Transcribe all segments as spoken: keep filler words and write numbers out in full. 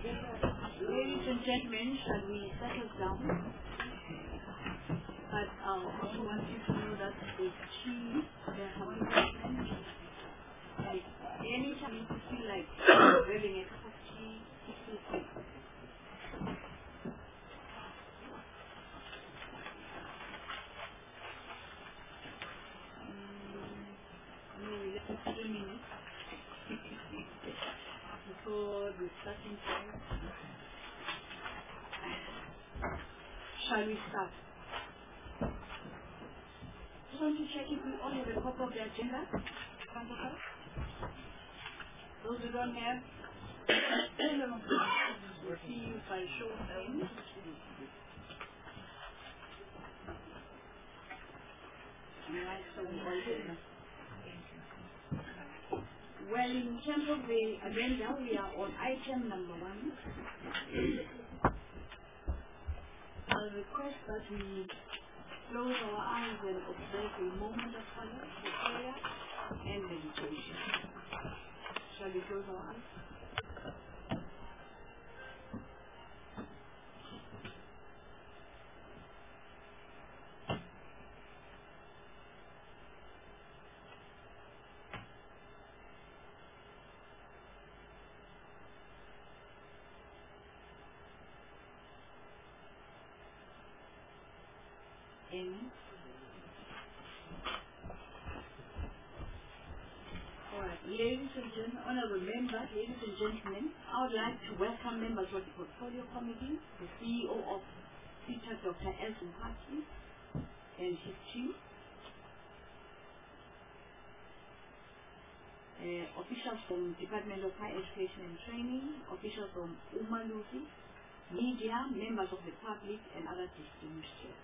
Ladies and gentlemen, shall we settle down? But um, I also want you to know that the tea, there have been many. Like, anytime you feel like having a cup of tea, feel free. Maybe let's take three minutes before the starting time. Shall we start? Just want to check if we all have a copy of the agenda. Those who don't have, we'll see if I show them. Alright, so we all have. Well, in terms of the agenda, we are on item number one. I'll request that we close our eyes and observe a moment of silence for prayer and meditation. Shall we close our eyes? Amen. Alright, ladies and gentlemen, honorable members, ladies and gentlemen, I would like to welcome members of the Portfolio Committee, the C E O of SETA, Doctor Elson Hartley, and his team, uh, officials from Department of Higher Education and Training, officials from Umalusi, media, members of the public, and other distinguished guests.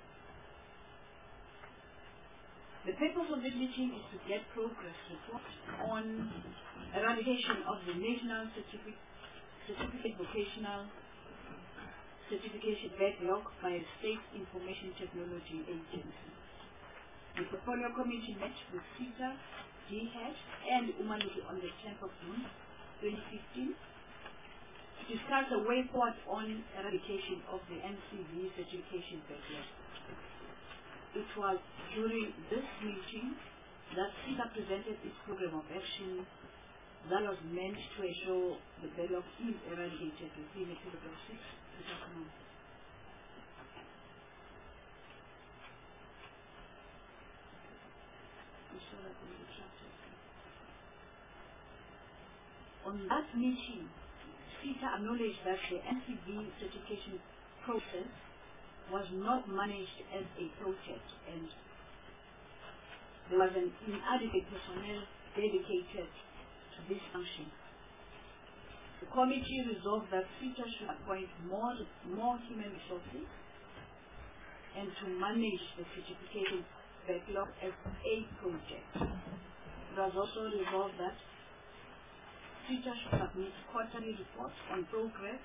The purpose of this meeting is to get progress report on eradication of the National Certificate, Certificate Vocational Certification Backlog by the State Information Technology Agency. The Portfolio Committee met with SETA, D H E D, and Umalusi on the tenth of June twenty fifteen to discuss the way forward on eradication of the N C V certification backlog. It was during this meeting that SETA presented its program of action that was meant to ensure the backlog is eradicated within a period of six months. On that meeting, SETA acknowledged that the N C V certification process was not managed as a project, and there was an inadequate personnel dedicated to this function. The committee resolved that SETA should appoint more, more human resources and to manage the certification backlog as a project. It was also resolved that SETA should submit quarterly reports on progress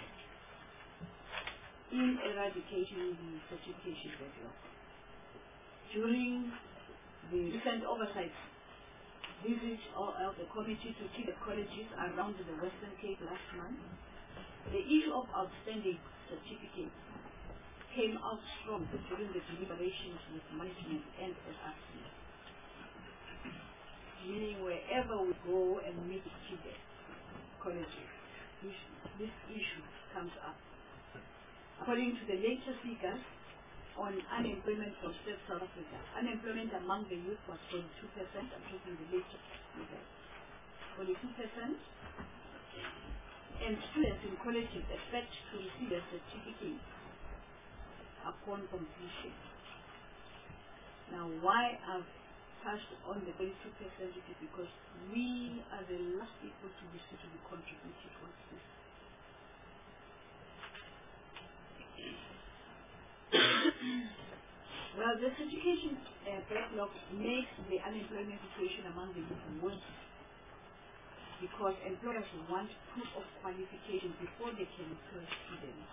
in eradicating the certification backlog. During the recent oversight visit of the committee to TVET colleges around the Western Cape last month, the issue of outstanding certificates came out strong during the deliberations with management and S R C. Meaning wherever we go and meet TVET colleges, this, this issue comes up. According to the latest figures on unemployment for State South Africa, unemployment among the youth was forty-two percent. I'm talking the latest figures. forty-two percent. And students in colleges expect to receive their certificate upon completion. Now, why I've touched on the forty-two percent is because we are the last people to receive to be contributed towards this. Well, the certification uh, backlog makes the unemployment situation among the youth worse because employers want proof of qualification before they can employ students.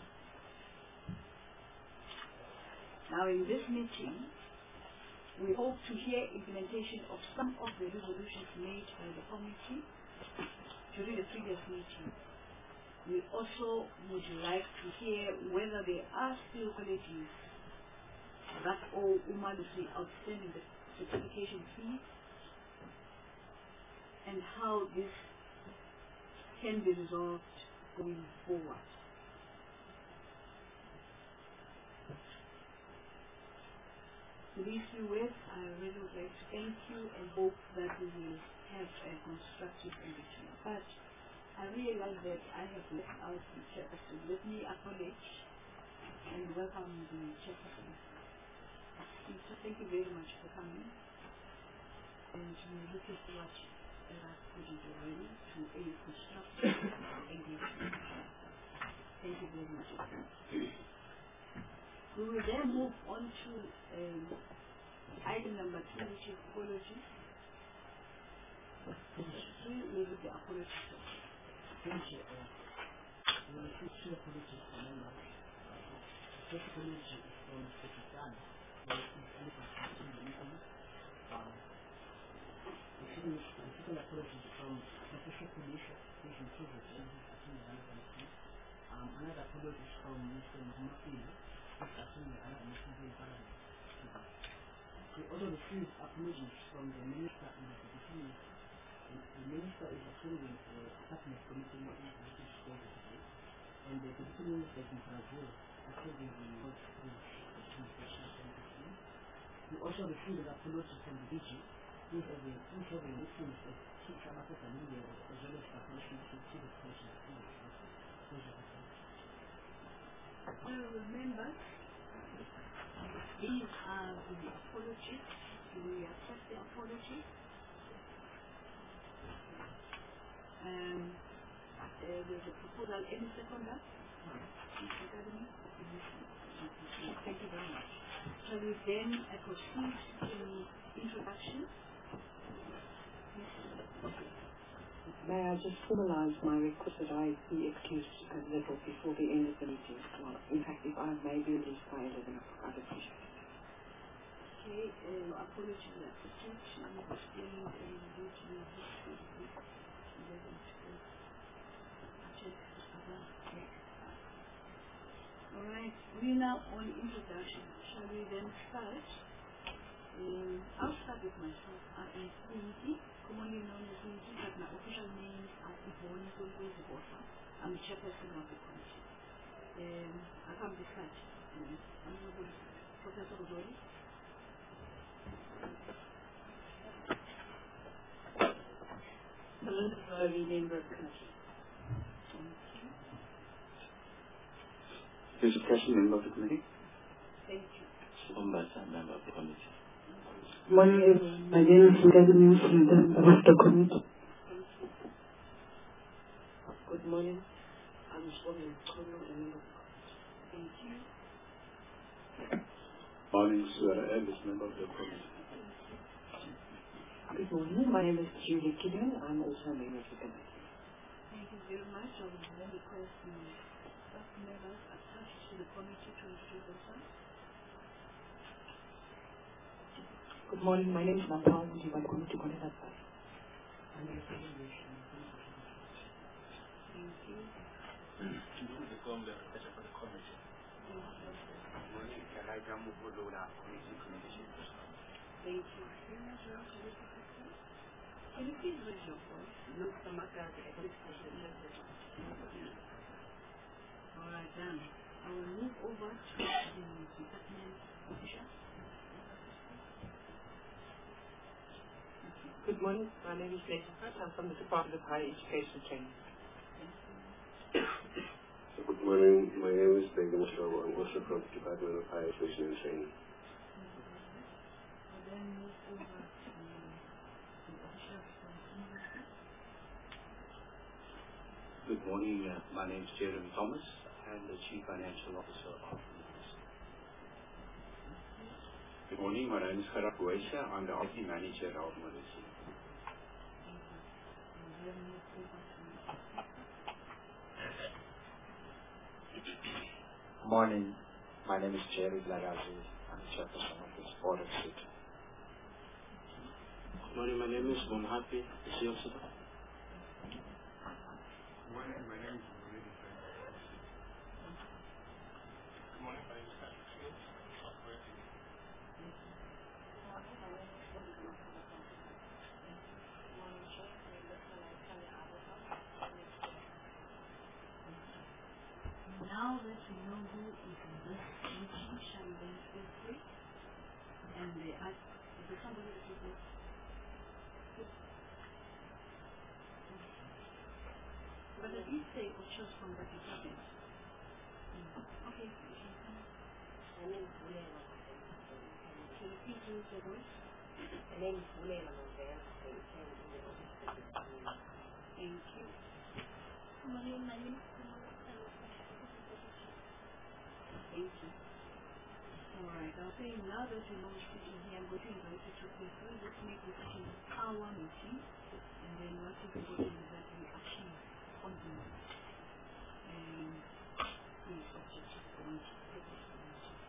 Now, in this meeting, we hope to hear implementation of some of the resolutions made by the committee during the previous meeting. We also would like to hear whether there are still colleges that owe Umalusi outstanding the certification fees, and how this can be resolved going forward. To these few words, I really would like to thank you and hope that we will have a constructive engagement. But I realize that I have left out the chairperson. Let me acknowledge and welcome the chairperson. So thank you very much for coming, and we're looking forward, as I've put it already, to a constructive engagement. Thank you very much. We will then move on to um, item number two, which is apologies. Three will be the apologies. Thank you. We received two apologies from members. The first apology is from Pakistan. We received only from fifteen meetings. The second apology is from Professor Police, who is in progress in his attending relevancy. Another apology is from Mister Muhammad, assuming another Muslim balance. We also received apologies from the Minister and the Deputy Minister. The Minister is attending the Cabinet Committee meeting in British State today, and the Deputy Minister is in Brazil attending the World Communication Conference. We also received an apology from the D G, who is having meetings with Chief Samata Familia, as well as preparation to see the question. Honorable members, these are the apologies. Do we accept the apology? Um, uh, there's a proposal. Any seconder? Thank you very much. Shall we then uh, proceed to introduction? May I just formalize my request that I be excused a little before the end of the meeting? Well, in fact, if I may be released by eleven o'clock, I'd appreciate it. Okay, uh, apology for that situation. I'm explaining the due to your history. Alright, we're now on introduction. Shall we then start? Um, I'll start with myself. I am Quinty, commonly known as Quinty, but my official names are Yvonne Zolwezi-Bosa. I'm the chairperson of the committee. Um, I come to start. Um, Honorable Professor Uzoli. Hello, Zoli, member of the committee. Who's the president, member of the committee? Thank you. Umbasa, member of the committee. Morning, everyone. My name is Ndagini Sinda, member of the committee. Good morning. I'm Swami Kono, a member of the committee. Thank you. Morning, Suara Ellis, member of the committee. Good morning. My name is Julie Killian. I'm also a member of the committee. Thank you very much. I will then request the staff members attached to the committee to introduce themselves. Good morning. My name is Napal Mundi. I'm going to connect that back. Thank you. The form the professor for the committee. Good morning, Elijah Mubodola, committee communication person. Thank you very much. Can you please raise your voice? Look, Samaka, the executive All right, then. I will move over to the department official. Good morning. My name is Lisa Pratt. I'm from the Department of Higher Education Training. So good morning. My name is Begum Shaw. I'm also from the Department of Higher Education and Training. I'll then move over to the official from university. Good morning, uh, my name is Jeremy Thomas. I'm the Chief Financial Officer of the university. Good morning, my name is Gerard Boesha. I'm the I T Manager of the university. Morning, my name is Jerry Lagazi. I'm the chairperson of this board of seat. Good morning, my name is Mon Happy, the C E O. Good morning, my name is Mohamed now that we know who is in this meeting, shall we then feel free? And they ask, is there somebody that is there? But at least say or choose from the department. Mm. Okay, you can come. Can you please use your voice? Thank you. Thank you. Alright, I'll say now that you know which meeting here, I'm going to invite you to please let's make this meeting our meeting, and then what is important is that we achieve on the and these objectives for each meeting.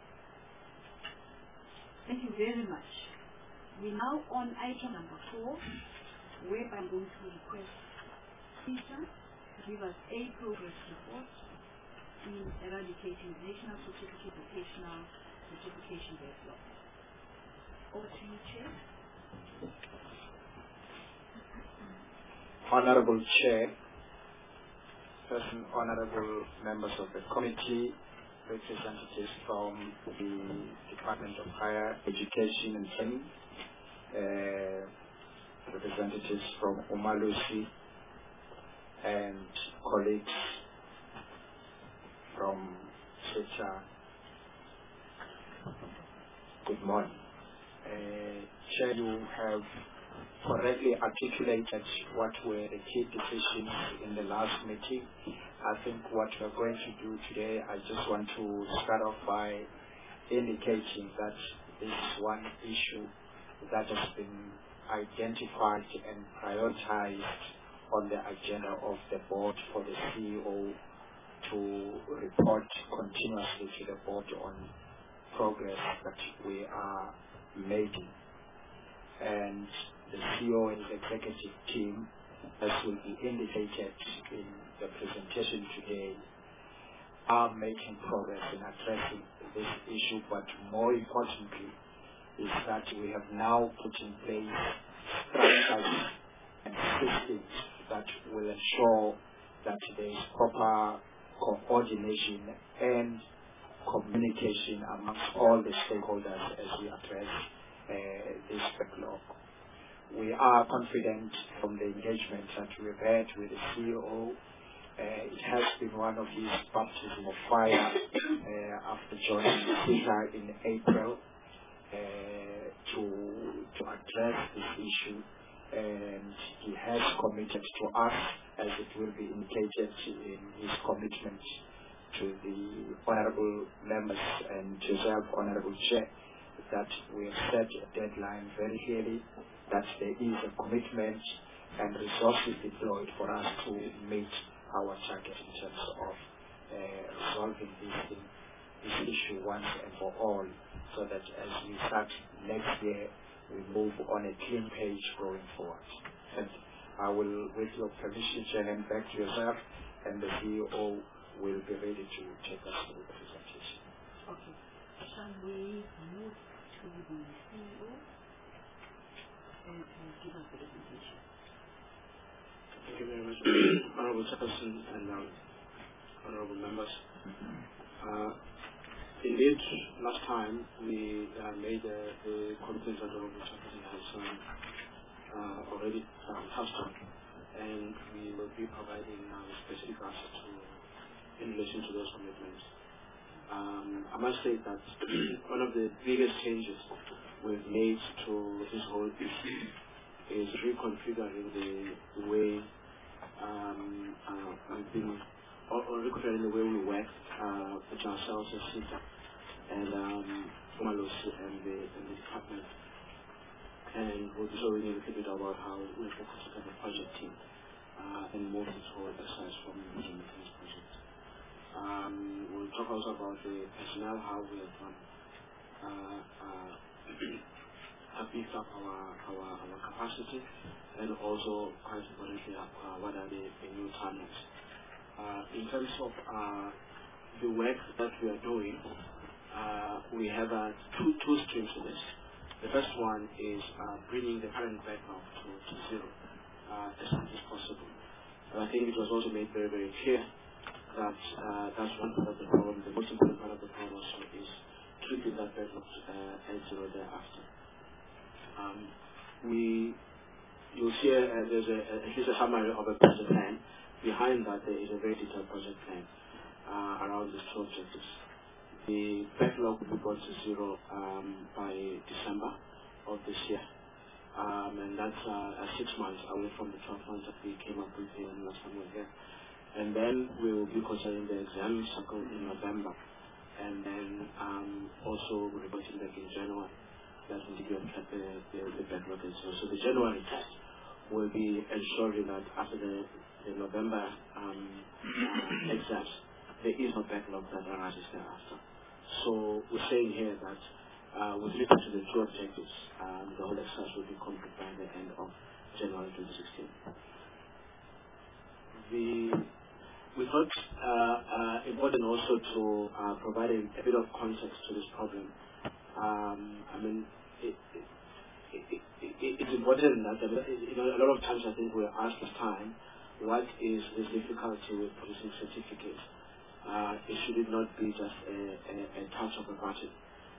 Thank you very much. We're now on item number four, whereby I'm going to request Peter to give us a progress report in eradicating national certificate vocational certification backlog. Over to you, Chair. Honorable Chair, Person Honorable members of the committee, representatives from the Department of Higher Education and Training, uh, representatives from Umalusi, and colleagues from Secha. Good morning. Uh, Chair, you have correctly articulated what were the key decisions in the last meeting. I think what we're going to do today, I just want to start off by indicating that this is one issue that has been identified and prioritized on the agenda of the board for the C E O to report continuously to the board on progress that we are making. And the C E O and the executive team, as will be indicated in the presentation today, are making progress in addressing this issue, but more importantly is that we have now put in place structures and systems that will ensure that there is proper coordination and communication amongst all the stakeholders as we address uh, this backlog. We are confident from the engagement that we've had with the C E O. Uh, it has been one of his baptism of fire uh, after joining CISA in April uh, to to address this issue, and he has committed to us, as it will be indicated in his commitment to the honourable members and yourself, honourable chair, that we have set a deadline very clearly, that there is a commitment and resources deployed for us to meet our target in terms of uh, resolving this thing, this issue once and for all, so that as we start next year, we move on a clean page going forward. And I will, with your permission, Chair, hand back to yourself, and the C E O will be ready to take us through the presentation. Okay. Shall we move to the C E O and to give us the presentation? Thank you very much, Honorable Chairperson and um, Honorable members. Uh, indeed, last time we uh, made uh, the commitment that Honorable Chairperson has um, uh, already um, touched on, and we will be providing uh, specific answers to in relation to those commitments. Um, I must say that one of the biggest changes we've made to this whole issue is reconfiguring the, the way um, uh, we've been, or, or reconfiguring the way we work uh, with ourselves as CISA and um, Umalusi and the, and the department. And we'll be showing you a little bit about how we're focused on the project team uh, and move this whole exercise from the maintenance project. Um, we'll talk also about the personnel, how we have um, uh, uh, have beefed up our, our, our capacity, and also, quite importantly, uh, what are the, the new timelines. Uh, in terms of uh, the work that we are doing, uh, we have uh, two, two streams to this. The first one is uh, bringing the current backlog to, to zero uh, as much as possible. And I think it was also made very, very clear that uh, that's one part of the problem. The most important part of the problem also is keeping that backlog uh, at zero thereafter. Um, we, you'll see uh, there's a, at least a summary of a project plan. Behind that, there is a very detailed project plan uh, around these two objectives. The backlog will be brought to zero um, by December of this year. Um, and that's uh, uh, six months away from the twelve months that we came up with here last time we were here. And then we will be considering the exam cycle in November. And then um, also reporting back in January. That will give at the, the, the backlog is zero. So the January test will be ensuring that after the, the November um, uh, exams, there is no backlog that arises thereafter. So we're saying here that uh, with respect to the two objectives, um, the whole exercise will be complete by the end of January twenty sixteen. The, we thought uh, uh, important also to uh, provide a, a bit of context to this problem. Um, I mean, it, it, it, it, it's important that, you know, a lot of times I think we're asked this time, what is this difficulty with producing certificates? Uh, it should it not be just a, a, a touch of a button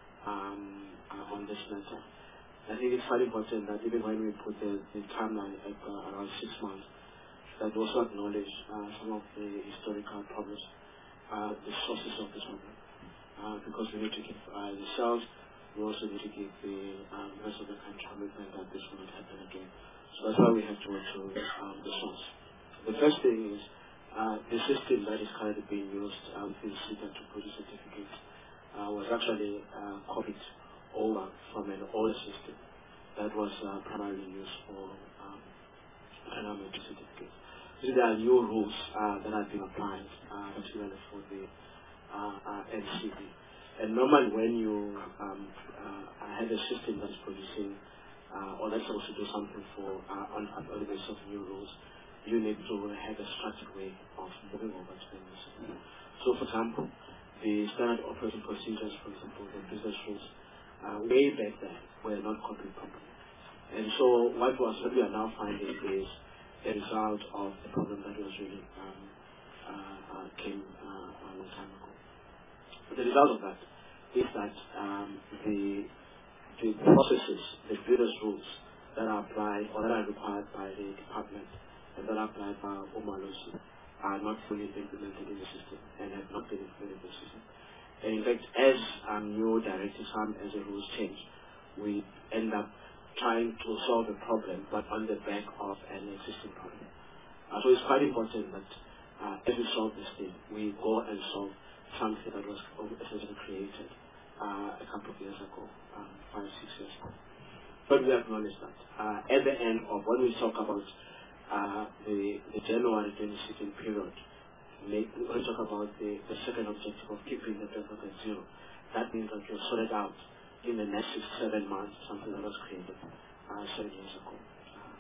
um, uh, on this matter. I think it's very important that even when we put the, the timeline at uh, around six months, that we also acknowledge uh, some of the historical problems, uh, the sources of this problem. Uh, because we need to give uh, ourselves, we also need to give the um, rest of the country commitment that this will not happen again. So that's why we have to go to um, the source. The first thing is uh, the system that is currently being used uh, within SETA to produce certificates uh, was actually uh, copied over from an older system that was uh, primarily used for um, environmental certificates. So there are new rules uh, that have been applied, uh, particularly for the uh, uh, N C B. And normally when you um, uh, have a system that's producing uh, or that's supposed to do something for uh, on, on the basis of new rules, you need to have a structured way of moving over to the new system. So for example, the standard operating procedures, for example, the business rules, uh, way back then were not copied properly. And so what was what we are now finding is a result of the problem that was really um, uh, uh, came uh, a long time ago. But the result of that is that um, the the processes, the business rules that are applied or that are required by the department and that are applied by Umalusi are not fully implemented in the system and have not been implemented in the system. And in fact, as um, new directives come, as the rules change, we end up trying to solve a problem, but on the back of an existing problem. Uh, so it's quite important that uh, as we solve this thing, we go and solve something that was essentially created uh, a couple of years ago, um, five, six years ago. But we acknowledge that. Uh, at the end of when we talk about uh, the, the January twenty sixteen period, make, when we talk about the, the second objective of keeping the backlog at zero, that means that you're sorted out in the next six, seven months, something that was created uh, seven years ago. Uh,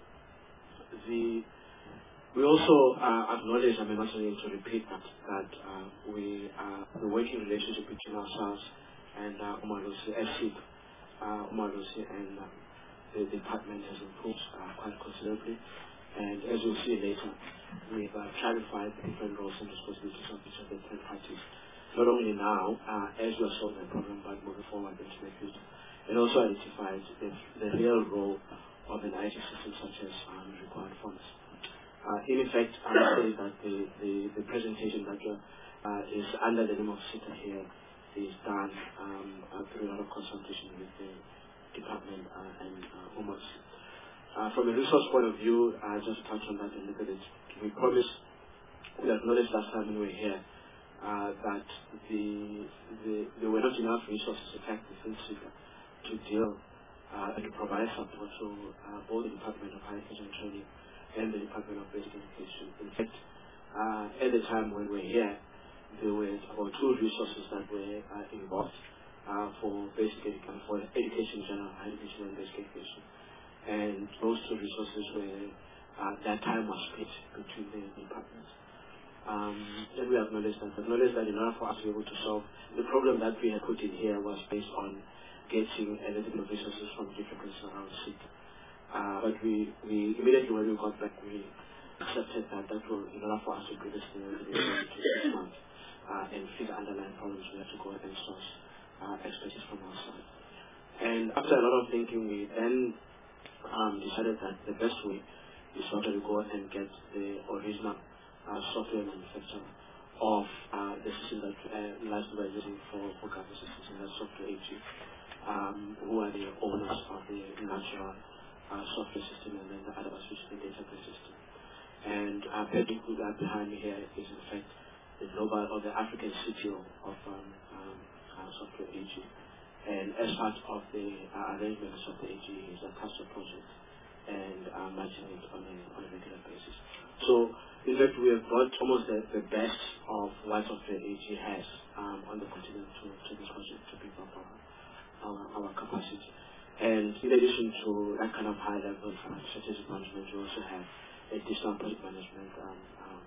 the We also uh, acknowledge, I mean, also need to repeat that, that uh, we uh, the working relationship between ourselves and uh, Umalusi, S I P, uh, Umalusi and uh, the department has improved uh, quite considerably. And as you'll see later, we've uh, clarified the different roles and responsibilities of each of the third parties, not only now, uh, as we're solving the problem, but moving forward into the future. And also identified the, the real role of an I T system such as um, required funds. Uh, in effect, I would say that the, the, the presentation that uh, is under the name of SETA here is done um, uh, through a lot of consultation with the department uh, and uh, Umalusi. Uh, from a resource point of view, uh, just to touch on that a little bit, we promised, we acknowledged last time when we were here, uh, that the, the, there were not enough resources, in fact, within SETA to deal uh, and to provide support to uh, both the Department of Higher Education and Training and the Department of Basic Education. In fact, uh, at the time when we were here, there were about two resources that were uh, involved uh, for basic education, for education in general, higher education and basic education. And those two resources were, uh, that time was split between the departments. Um, and we acknowledge that. Acknowledge that in order for us to be able to solve the problem that we had put in here was based on getting a little bit of resources from different places around SETA. Uh, but we, we immediately when we got back, we accepted that that will, in order for us to do this thing, we need to six months uh, and figure underlying problems, we have to go and source uh, expertise from outside. And after a lot of thinking, we then um, decided that the best way is sort of to go and get the original uh, software manufacturer of uh, the system that uh, License were using for, for government systems, and that's Software A G, um, who are the owners of the natural uh, software system, and then the other was which is the database system. And uh, Patrick, who are behind me here, is in fact the global or the African C T O of um, um, uh, Software A G. And as part of the uh, arrangement of Software A G, is a cluster project and uh, managing it on a, on a regular basis. So, in fact, we have brought almost the, the best of what Software A G has um, on the continent to, to this project to build up our, our, our capacity. And in addition to that kind of high-level uh, strategic management, we also have additional project management um, um,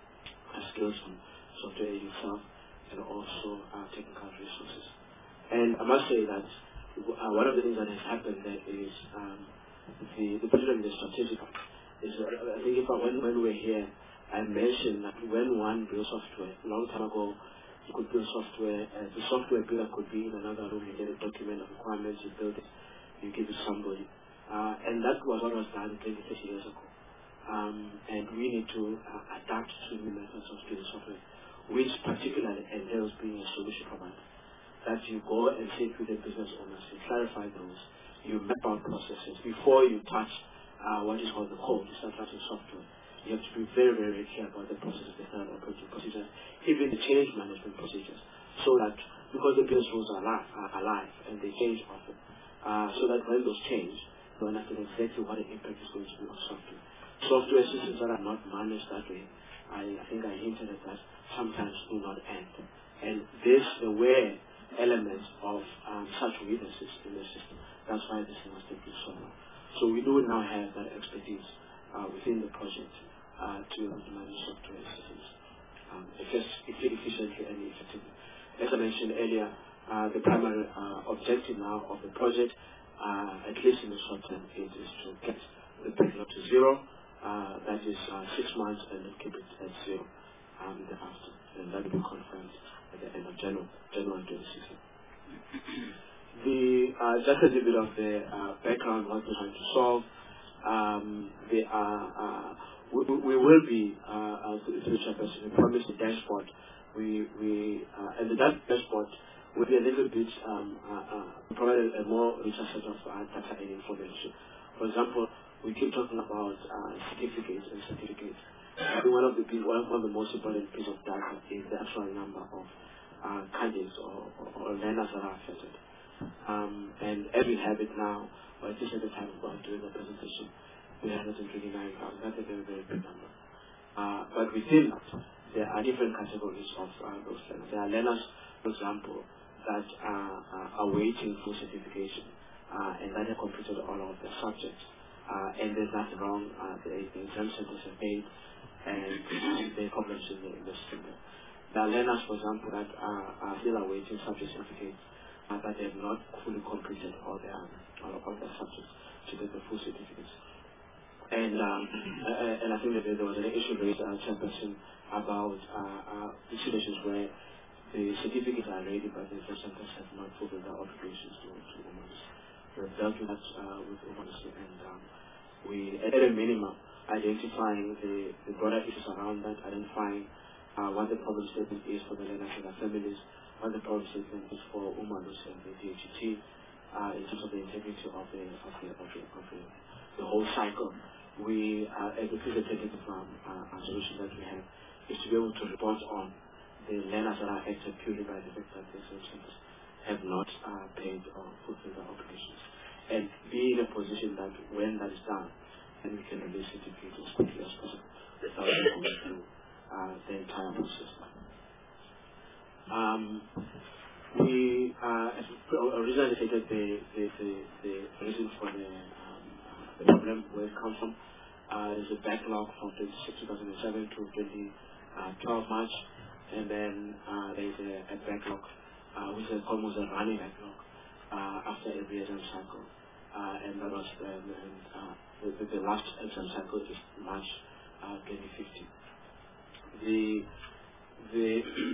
skills from Software A G itself, and also uh, technical resources. And I must say that uh, one of the things that has happened there is um, the, the particularly the strategic is, uh, I think if I, when, when we were here, I mentioned that when one builds software, a long time ago, you could build software, uh, the software builder could be in another room, you get a document of requirements, you build it, you give it to somebody. Uh, and that was what was done twenty, thirty years ago. Um, and we need to uh, adapt to new methods of building software, which particularly entails being a solution provider. That you go and sit with the business owners, you clarify those, you map out processes before you touch uh, what is called the code, you start touching software. You have to be very, very, very clear about the processes, the standard operating procedures, even the change management procedures, so that because the business rules are alive, are alive and they change often, uh, so that when those change, you understand exactly what the impact is going to be on software. Software systems that are not managed that way, I, I think I hinted at that, sometimes do not end. And this, the way elements of um, such weaknesses in the system. That's why this thing was taking so long. So we do now have that expertise uh, within the project uh, to manage software systems um, efficiently and effectively. As I mentioned earlier, uh, the primary uh, objective now of the project, uh, at least in the short term, it is to get the backlog to zero. Uh, that is uh, six months, and then keep it at zero um, thereafter. And that will be confirmed at the end of January, January twenty sixteen. The, uh, just a little bit of the uh, background, what we're trying to solve. Um, they are, uh, we, we will be, uh, through the chairperson, we promised a dashboard. We, we, uh, and the dashboard will be a little bit, um, uh, uh, provide a more richer set of uh, data and information. For example, we keep talking about uh, certificates and certificates. I think one of the one of the most important pieces of data is the actual number of uh, candidates or, or, or learners that are affected. Um, and as we have it now, or at least at the time of doing the presentation, we have one hundred twenty-nine thousand. That's a very, very big number. Uh, but within that, there are different categories of uh, those learners. There are learners, for example, that are, uh, are waiting for certification uh, and that have completed all of their subjects. Uh, and there's nothing wrong. Uh, the, the exam centers are paid, and they publish in the, in the system. There are learners, for example, that are, are still awaiting subject certificates, uh, but they have not fully completed all their all of their subjects to get the full certificates. And um, uh, and I think that there was an issue raised, uh, chairperson, about uh, uh, the situations where the certificates are ready, but the exam centers have not fulfilled their obligations to to women. We've dealt with that uh, with honesty, and um, we, at a minimum, identifying the, the broader issues around that, identifying uh, what the problem statement is for the learners and their families, what the problem statement is for Umanus and the D H T, uh, in terms of the integrity of the of the of the, of the, the whole cycle. We, uh, as a facilitative um, uh, solution that we have, is to be able to report on the learners that are affected purely by the fact that the centers have not uh, paid or fulfilled their obligations, and be in a position that when that is done, then we can release certificates as quickly as possible without going through uh, the entire process. Um, we uh, originally stated the the, the, the reason for the, um, uh, the problem where it comes from. Uh, there's a backlog from two thousand seven to twenty twelve March, and then uh, there's a, a backlog Uh, which is almost a running backlog uh, after every exam cycle, uh, and that was um, and, uh, the, the last exam cycle is March uh, twenty fifty. The, the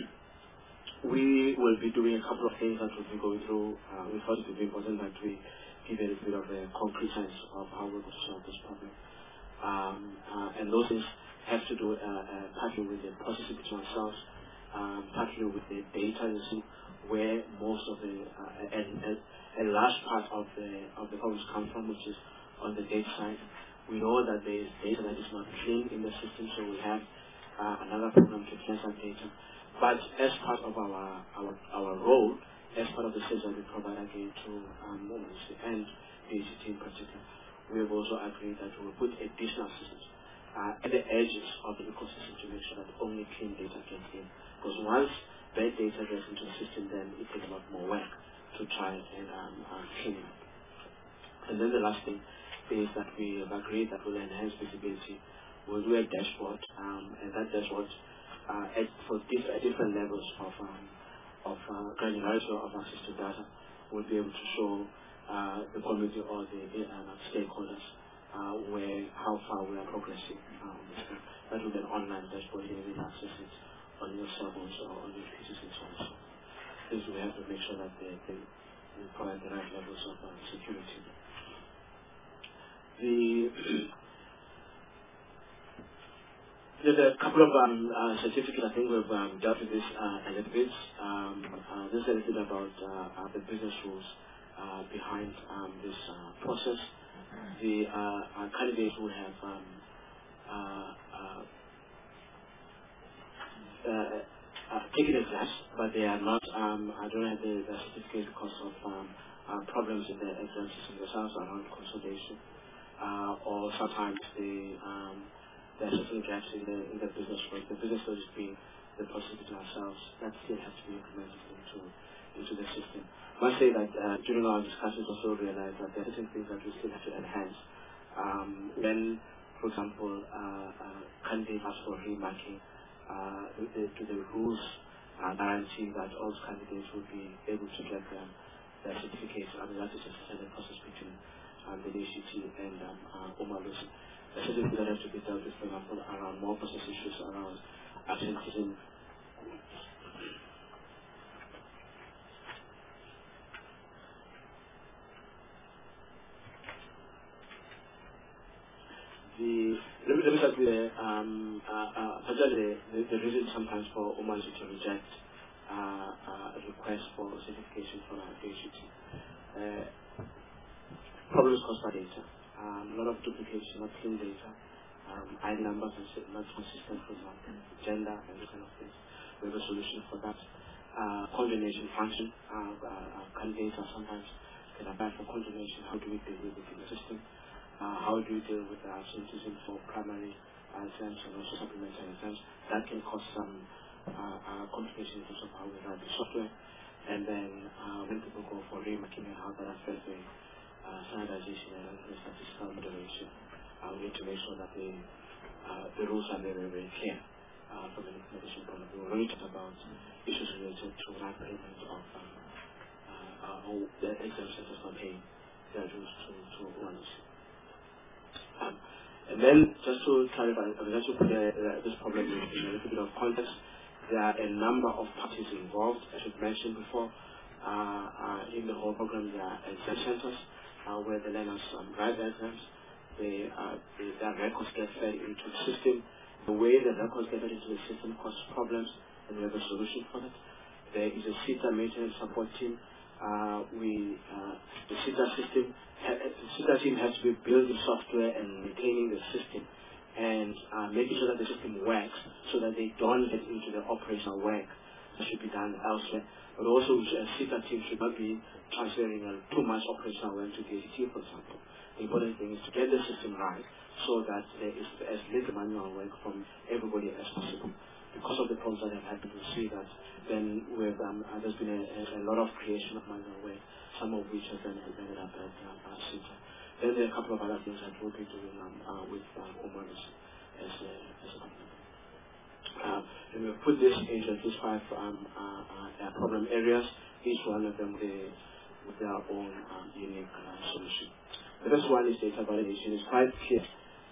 we will be doing a couple of things that we'll be going through. Uh, we thought it would be important that we give a little bit of a concrete sense of how we're going to solve this problem. Um, uh, and those things have to do uh, uh, partly with the processing between ourselves, um, partly with the data, you see, where most of the uh, and, and a large part of the of the problems come from, which is on the data side. We know that there is data that is not clean in the system, so we have uh, another program to cleanse that data. But as part of our our our role, as part of the service that we provide again to um, and the A G T in particular, we have also agreed that we will put additional systems uh, at the edges of the ecosystem to make sure that only clean data gets in. Because once bad data gets into the system, then it takes a lot more work to try and um, uh, clean it up. And then the last thing is that we have agreed that we'll enhance visibility. We'll do a dashboard, um, and that dashboard uh, at, for diff at different levels of um, of uh, granularity of access to data will be able to show uh, the community or the uh, stakeholders uh, where how far we are progressing. Um, that will be an online dashboard. You can access it on your cell phones or on your P Cs and so on. So this we have to make sure that they, they provide the right levels of uh, security. The There's a couple of um, uh, certificates. I think we've um, dealt with this uh, a little bit. Um, uh, this is a little bit about uh, uh, the business rules uh, behind um, this uh, process. The uh, uh, candidates will have um, uh, uh, uh, uh, taken a class, but they are not. Um, I don't have the, the certificate because of um, uh, problems in the exam system themselves around consolidation. Uh, or sometimes the um, there are certain gaps in the in the business work. The business studies being the process between ourselves that still has to be implemented into into the system. I must say that uh, during our discussions also realized that there are certain things that we still have to enhance. Um, when, for example, uh, uh, candidates ask for remarking, uh, the, to the rules uh, guarantee that all candidates will be able to get their, their certificates. I mean, that is just a process between um, the D C T and um, uh, Omalusi. There's certain things that have to be dealt with, for example, around more process issues, around absenteeism. The, let me, let me start with the, um, uh, uh, the, the, the reason sometimes for Omalusi to reject uh, uh, a request for certification for our D C T. Uh, problems caused by data. Um, a lot of duplication, not clean data. Um, I D numbers are not consistent, for example, gender and those kind of things. We have a solution for that. Uh, coordination function. Uh, uh, candidates are sometimes can apply for coordination. How do we deal with it in the system? Uh, how do we deal with the absenteeism for primary uh, exams and also supplementary exams? That can cause some uh, uh, complications in terms of how we run the software. And then uh, when people go for remarking and how that affects the uh, standardization and the statistical moderation. Uh, we need to make sure that the, uh, the rules are very, very clear uh, from an implementation point of view. We already talked about issues related to right payment of um, uh, uh, the exam centers not paying their dues to, to ones. Um, and then, just to clarify, I mean, just to put uh, this problem in, in a little bit of context, there are a number of parties involved, as we've mentioned before. Uh, uh, in the whole program, there are exam centers uh, where the learners um, write their exams. They, uh, they, their records get fed into the system. The way the records get fed into the system causes problems, and we have a solution for that. There is a SITA maintenance support team. Uh, we, uh, the SITA system, the SITA team has to be building software and maintaining the system, and uh, making sure that the system works, so that they don't get into the operational work that should be done elsewhere. But also, a SITA team should not be transferring uh, too much operational work to the A G T, for example. The important thing is to get the system right so that there is as little manual work from everybody as possible. Because of the problems that have happened, we see that then with, um, uh, there's been a, a, a lot of creation of manual work, some of which have then ended up at um, uh, SITA. Then there are a couple of other things that we'll be doing um, uh, with uh, Omalusi as a, as a company. Uh, and we've put this into these five um, uh, uh, problem areas, each one of them with, with their own um, unique uh, solution. The first one is data validation. It's quite clear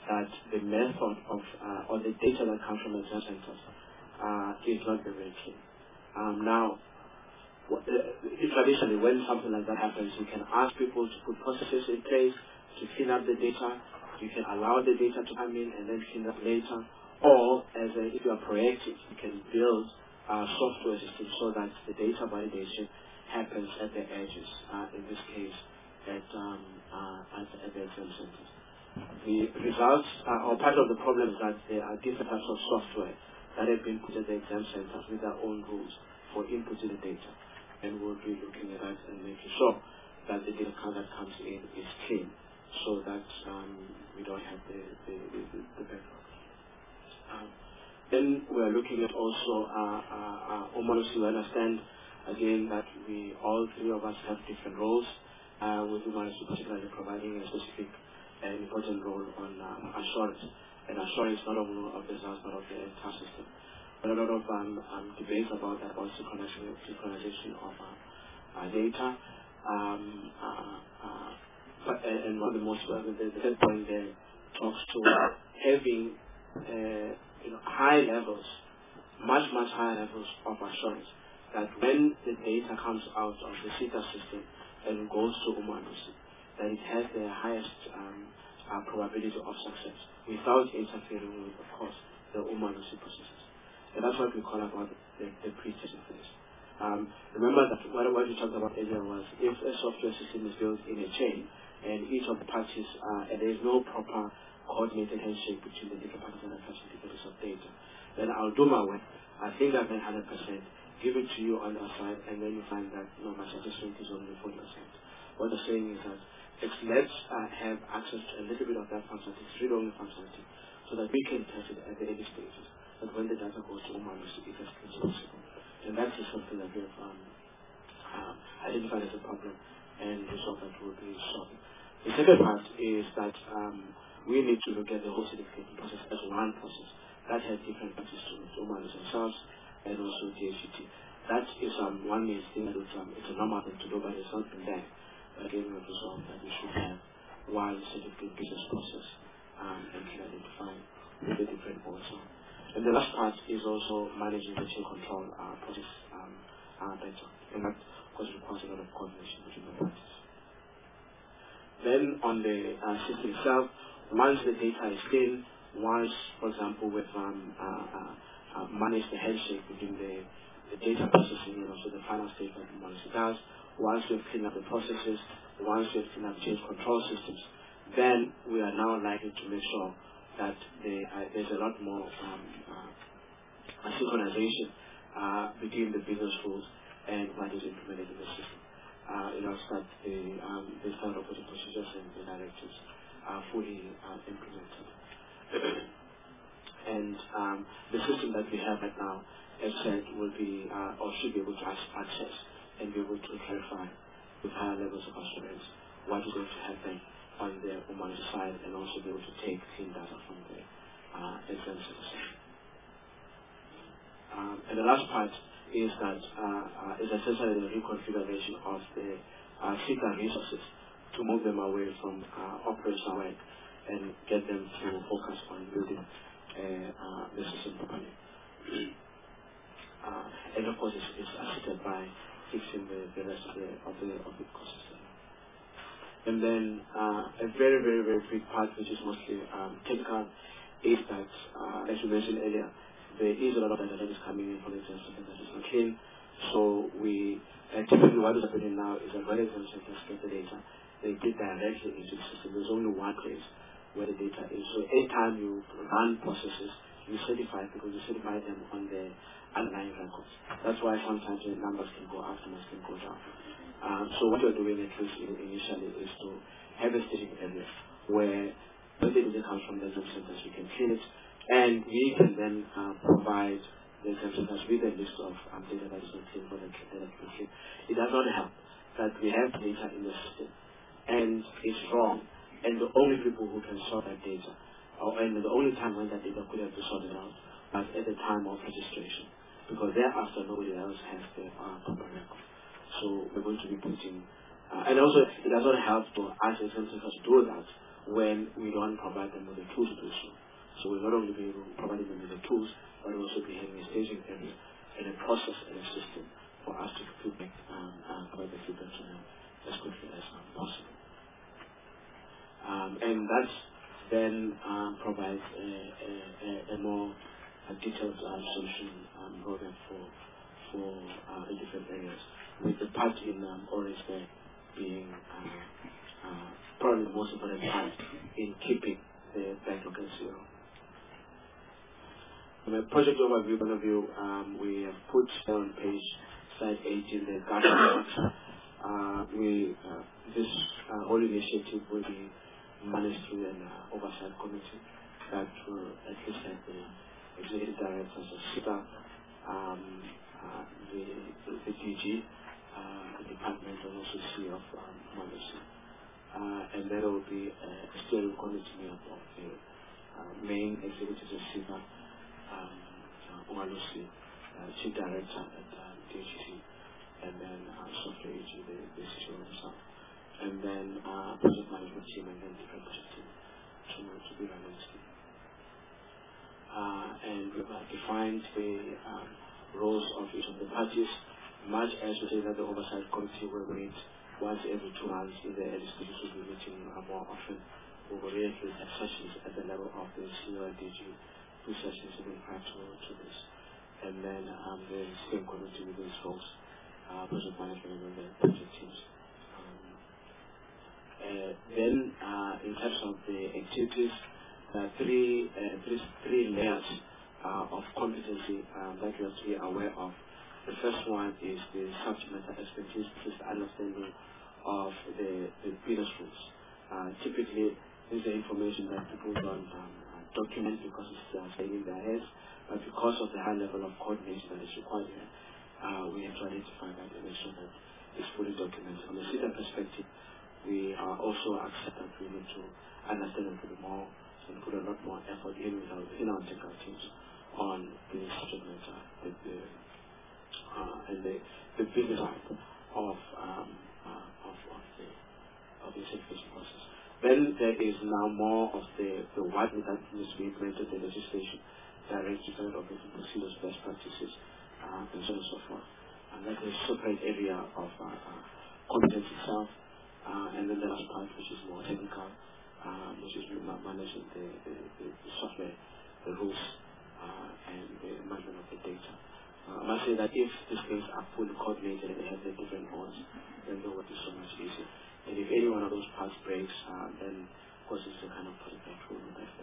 that the method of, uh, or the data that comes from exam centers uh, is not very clear. Um, now, uh, traditionally, when something like that happens, you can ask people to put processes in place to clean up the data. You can allow the data to come in and then clean up later. Or, as a, if you are proactive, you can build uh, software systems so that the data validation happens at the edges, uh, in this case, at, um, uh, at, at the exam centers. The results, uh, or part of the problem is that there are different types of software that have been put at the exam centers with their own rules for inputting the data. And we'll be looking at that and making sure that the data that comes in is clean, so that um, we don't have the, the, the, the, the backlog. Um, then we're looking at also uh, uh, uh, Umalusi. We understand again that we, all three of us, have different roles, uh, with Umalusi particularly providing a specific and important role on um, assurance. And assurance not only of the results but of the entire system. But a lot of um, um, debates about that, about synchronization, synchronization of uh, uh, data. Um, uh, uh, but, uh, and one of the most, uh, the, the third point there talks to having uh, you know, high levels, much, much higher levels of assurance that when the data comes out of the SITA system and goes to Umalusi, that it has the highest um, uh, probability of success without interfering with, of course, the Umalusi processes. And that's what we call about the, the pre-testing phase. Um, remember that what, what we talked about earlier was if a software system is built in a chain and each of the parties, uh, and there is no proper coordinated handshake between the different parties that are touching different pieces of data, then I'll do my work. I think I've been one hundred percent, give it to you on the side, and then you find that, no, my success rate is only forty percent. What they're saying is that it's, let's uh, have access to a little bit of that functionality, read-only functionality, so that we can test it at the early stages. But when the data goes to Umalusi, it's as clean as possible. And that is something that we have um, uh, identified as a problem, and we thought that will be solved. The second part is that um, we need to look at the whole certification process as one process that has different parties to it, Umalusi themselves and also D H C T. That is um, one main thing that um, it's a normal thing to do, but it's not been there. Again, we have resolved that we should have one certificate business process um, and clearly defined with the different also. And the last part is also managing the chain control uh, process um, uh, better. And that, of course, requires a lot of coordination between the parties. Then on the uh, system itself, once the data is clean, once, for example, we've um, uh, uh, uh, managed the handshake between the, the data processing and also the final stage that the monitor does, once we've cleaned up the processes, once we've cleaned up change control systems, then we are now likely to make sure that the, uh, there's a lot more um, uh, synchronization uh, between the business rules and what is implemented in the system. Uh, you know, so that the, um, the standard operating procedures and the directives are fully uh, implemented. And um, the system that we have right now, as said, will be uh, or should be able to access and be able to clarify with higher levels of assurance what is going to happen on the Umalusi side, and also be able to take clean data from the uh, exam side. Um, and the last part is that uh, uh, is essentially the reconfiguration of the uh, SITA resources to move them away from uh, operational work and get them to focus on building uh, uh, the system properly. Uh, and of course, it's, it's assisted by fixing the, the rest of the of the of the ecosystem. And then uh, a very very very big part, which is mostly um, technical, is that uh, as you mentioned earlier, there is a lot of data that is coming in from the exam center that is not clean. So we uh, typically what is happening now is that when exam centers get the data, they get directly into the system. There's only one place where the data is. So anytime you run processes, you certify it because you certify them on the underlying records. That's why sometimes the numbers can go up, numbers can go down. Um, so what we're doing at least initially is to have a staging area where when the data comes from the exam centers, we can clean it, and we can then uh, provide the exam centers with a list of um, data that is not clean for the data to be clean. It does not help that we have data in the system and it's wrong, and the only people who can sort that data, or and the only time when that data could have been sorted out was at the time of registration, because thereafter nobody else has the uh, proper record. So we're going to be putting, uh, and also it does not help to ask exam centers to do that when we don't provide them with the tools to do so. So we'll not only be providing them with the tools, but we'll also be having a staging area and a process and a system for us to feedback, um, uh, provide the feedback to them as quickly as um, possible. Um, and that then um, provides a, a, a, a more a detailed uh, solution um, roadmap for for uh, the different areas, with the part in um, Orange Bay being uh, uh, probably the most important part in keeping the backlog at zero. From a project overview point of view, um, we have put on page slide eighteen the governance. Uh, we uh, this uh, whole initiative will be managed through an uh, oversight committee that will at least have the executive directors of SITA, um, uh, the, the, the D G, uh, the department, and also C of um, Malaysia. Uh, and there will be a steering committee made up of the uh, main executives of SITA, um, uh, Umalusi, uh, Chief Director at uh, D H C, and then uh, Software A G, the, the C E O himself, and then uh, project management team, and then different project team to, to be running this team. Uh, and we've uh, defined the um, roles of each of the parties, much as we say that the oversight committee will meet once every two months. In the early stages will be meeting uh, more often. We will regularly have sessions at the level of the senior D G, two sessions even prior to, to this. And then um, the same committee with these folks, uh, project management and the project teams. Um, uh, then uh, in terms of the activities, Uh, three, uh, three, three layers uh, of competency um, that you have to be aware of. The first one is the subject matter expertise, which is the understanding of the, the business rules. Uh, typically, this is the information that people don't um, document because it's uh, staying in their heads, but because of the high level of coordination that is required here, uh, we have to identify that and make sure that it's fully documented. From a SITA perspective, we uh, also accept that we need to understand it a bit more and put a lot more effort in with our, in our technical teams on the subject matter, the, the, uh, and the, the business side of, um, uh, of, of the of the certification process. Then there is now more of the, the what that needs to be implemented, the legislation, directions and operating procedures, best practices, uh, and so on and so forth. And that is a separate area of uh, uh, competence itself. Uh, and then the last part, which is more technical, Um, which is managing the, the, the, the software, the rules, uh, and the management of the data. Uh, I must say that if these things are fully coordinated and they have their different modes, then the work is so much easier. And if any one of those parts breaks, uh, then of course it's the kind of project that will be better.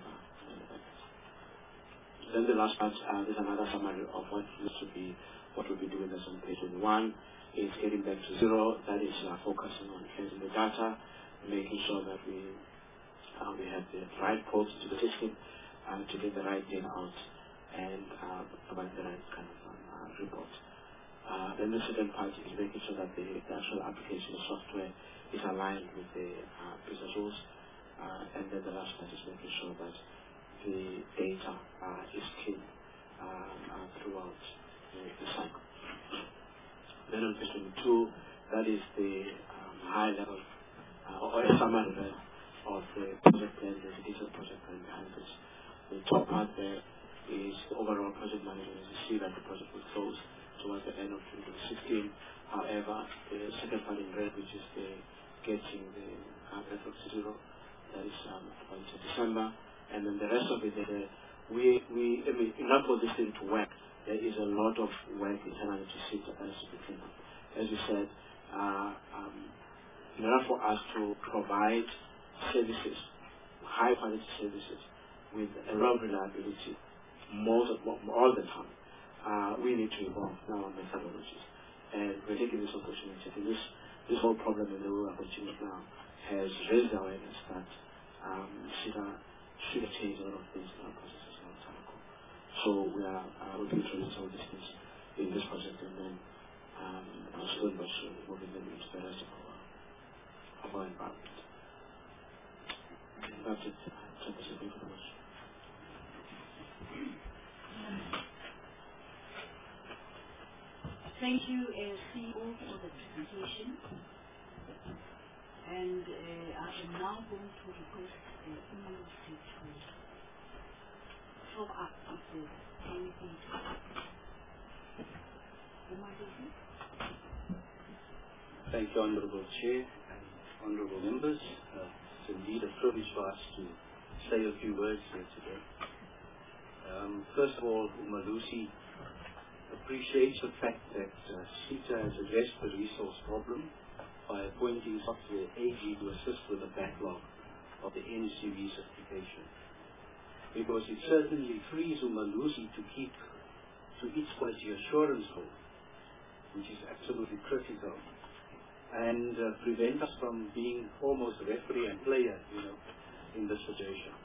Then the last part, uh, there's another summary of what needs to be, what we'll be doing as on page twenty-one. Is getting back to zero. That is uh, focusing on cleansing the data, making sure that we Uh, we have the right probes to the system uh, to get the right data out and uh, provide the right kind of um, uh, report. Uh, then the second part is making sure that the, the actual application software is aligned with the uh, business rules. Uh, and then the last part is making sure that the data uh, is clean uh, uh, throughout the, the cycle. Then on page twenty-two, that is the um, high level uh, or a summary level of the project plan, there's a detailed project plan behind this. The top part there is the overall project management. As you see that the project will close towards the end of twenty sixteen. However, the second part in red, which is the getting the uh, backlog to zero, that is um, by December. And then the rest of it, uh, we, we, I mean, in order for this thing to work, there is a lot of work internally to see that has to be cleaned up. As you said, uh, um, in order for us to provide services, high quality services with a lot of reliability most of, all the time, uh, we need to evolve now our methodologies. And we're taking this opportunity. I think this, this whole problem in the way we're continuing now has raised awareness that um, SITA should have changed a lot of things in our processes a long time ago. So we are uh, looking to introduce all these things in this project and then um, slowly but surely moving them into the rest of our, of our environment. That's it. Thank you very much. Thank you, uh, C E O, for the presentation. And uh, I am now going to request uh, Umalusi to follow up if there's anything to add. Umalusi? Thank you, Honourable Chair and Honourable Members. Uh, it's indeed a privilege for us to say a few words here today. Um, first of all, Umalusi appreciates the fact that uh, SETA has addressed the resource problem by appointing Software A G to assist with the backlog of the N C V certification. Because it certainly frees Umalusi to keep to its quality assurance goal, which is absolutely critical, and uh, prevent us from being almost referee and player, you know, in this situation.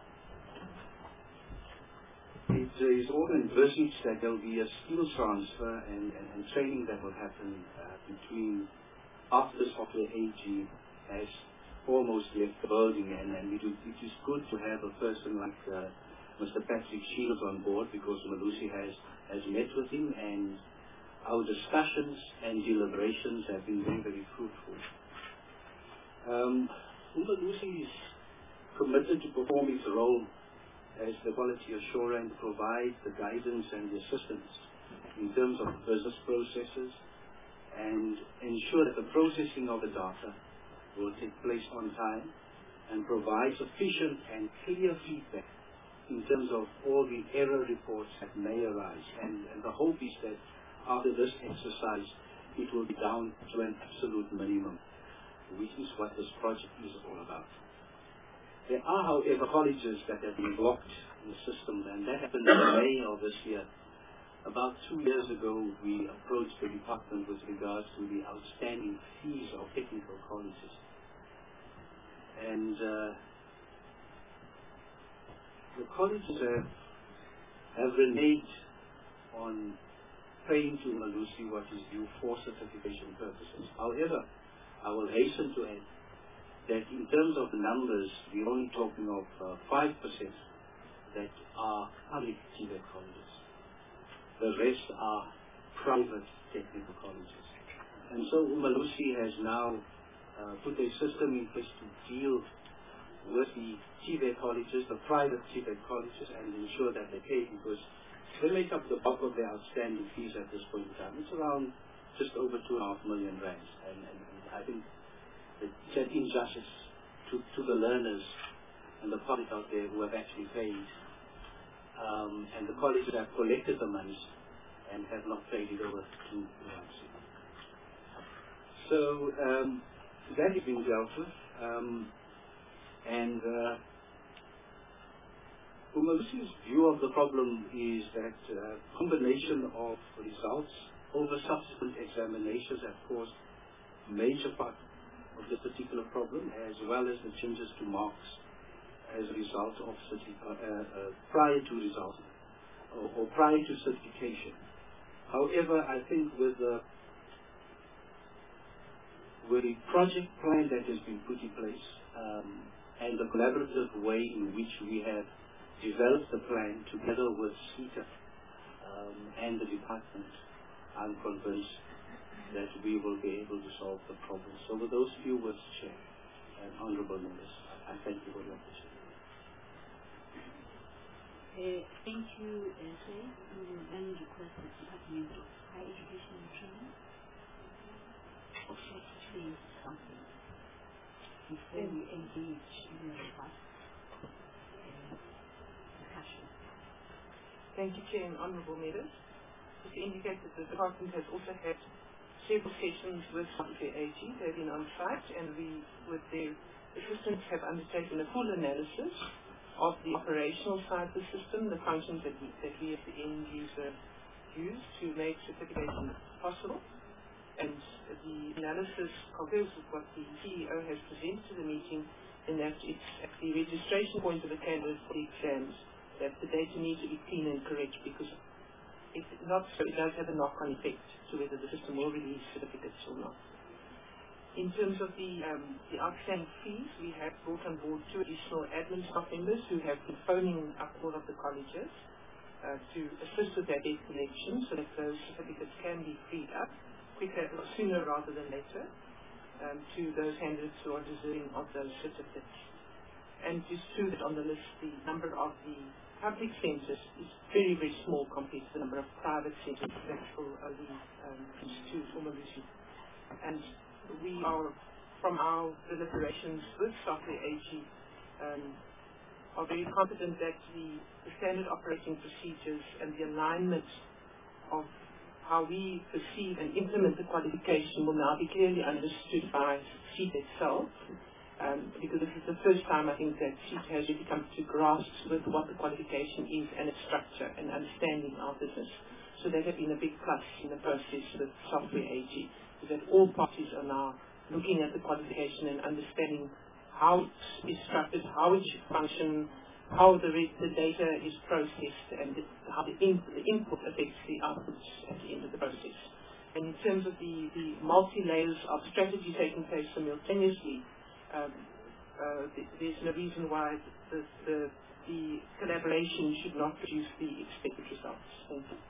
It is all envisaged that there will be a skills transfer and, and, and training that will happen uh, between after Software A G has almost left the building, and, and it, it is good to have a person like uh, Mister Patrick Shields on board, because Umalusi has, has met with him, and our discussions and deliberations have been very, very fruitful. Um, Umalusi is committed to perform its role as the quality assurer and provide the guidance and the assistance in terms of business processes and ensure that the processing of the data will take place on time and provide sufficient and clear feedback in terms of all the error reports that may arise. And, and the hope is that after this exercise, it will be down to an absolute minimum, which is what this project is all about. There are, however, colleges that have been blocked in the system, and that happened in May of this year. About two years ago, we approached the department with regards to the outstanding fees of technical colleges. And uh, the colleges have, have reneged on paying to Umalusi what is due for certification purposes. However, I will hasten to add that in terms of the numbers, we're only talking of uh, five percent that are public T V E T colleges. The rest are private technical colleges. And so Umalusi has now uh, put a system in place to deal with the T V E T colleges, the private T V E T colleges, and ensure that they pay, because they make up the bulk of their outstanding fees at this point in time. It's around just over two and a half million rands. And, and, and I think it's an injustice to, to the learners and the public out there who have actually paid, um, and the colleges have collected the money and have not paid it over to Umalusi. So um, that has been dealt with, um, and uh, Umalusi's view of the problem is that uh, combination of results over subsequent examinations have caused major part of this particular problem, as well as the changes to marks as a result of certi uh, uh, prior to results or, or prior to certification. However, I think with the with the project plan that has been put in place um, and the collaborative way in which we have developed the plan together with SETA um, and the department, I'm convinced that we will be able to solve the problem. So with those few words, Chair and Honourable Members, I thank you for the opportunity. Uh, thank you, uh, Sir. We will then request the Department of Higher Education and Training also to say something before we engage in a robust uh, discussion. Thank you, Chair and Honourable Members. Just to indicate that the department has also had several sessions with Software A G. They've been on site, and we, with their assistance, have undertaken a full analysis of the operational side of the system, the functions that we, that we as the end user use to make certification possible. And the analysis compares with what the C E O has presented to the meeting, in that it's at the registration point of the candidate for the exams that the data needs to be clean and correct, because if not so, it does have a knock-on effect to whether the system will release certificates or not. In terms of the, um, the outstanding fees, we have brought on board two additional admin staff members who have been phoning up all of the colleges uh, to assist with that debt collection, so that those certificates can be freed up quicker, sooner rather than later. um, to those candidates who are deserving of those certificates. And it's true that on the list the number of the public centres is very, very small compared to the number of private centres that will only um, to Umalusi. And we are, from our deliberations with Software A G, um, are very confident that the, the standard operating procedures and the alignment of how we perceive and implement the qualification will now be clearly understood by SEET itself, um, because this is the first time I think that SEET has really come to grasp with what the qualification is and its structure and understanding our business. So that has been a big plus in the process with Software A G, is that all parties are now looking at the qualification and understanding how it's structured, how it should function, how the, re the data is processed, and the, how the, in the input affects the outputs at the end of the process. And in terms of the, the multi-layers of strategy taking place simultaneously, um, uh, th there's no reason why the, the, the collaboration should not produce the expected results. Thank you.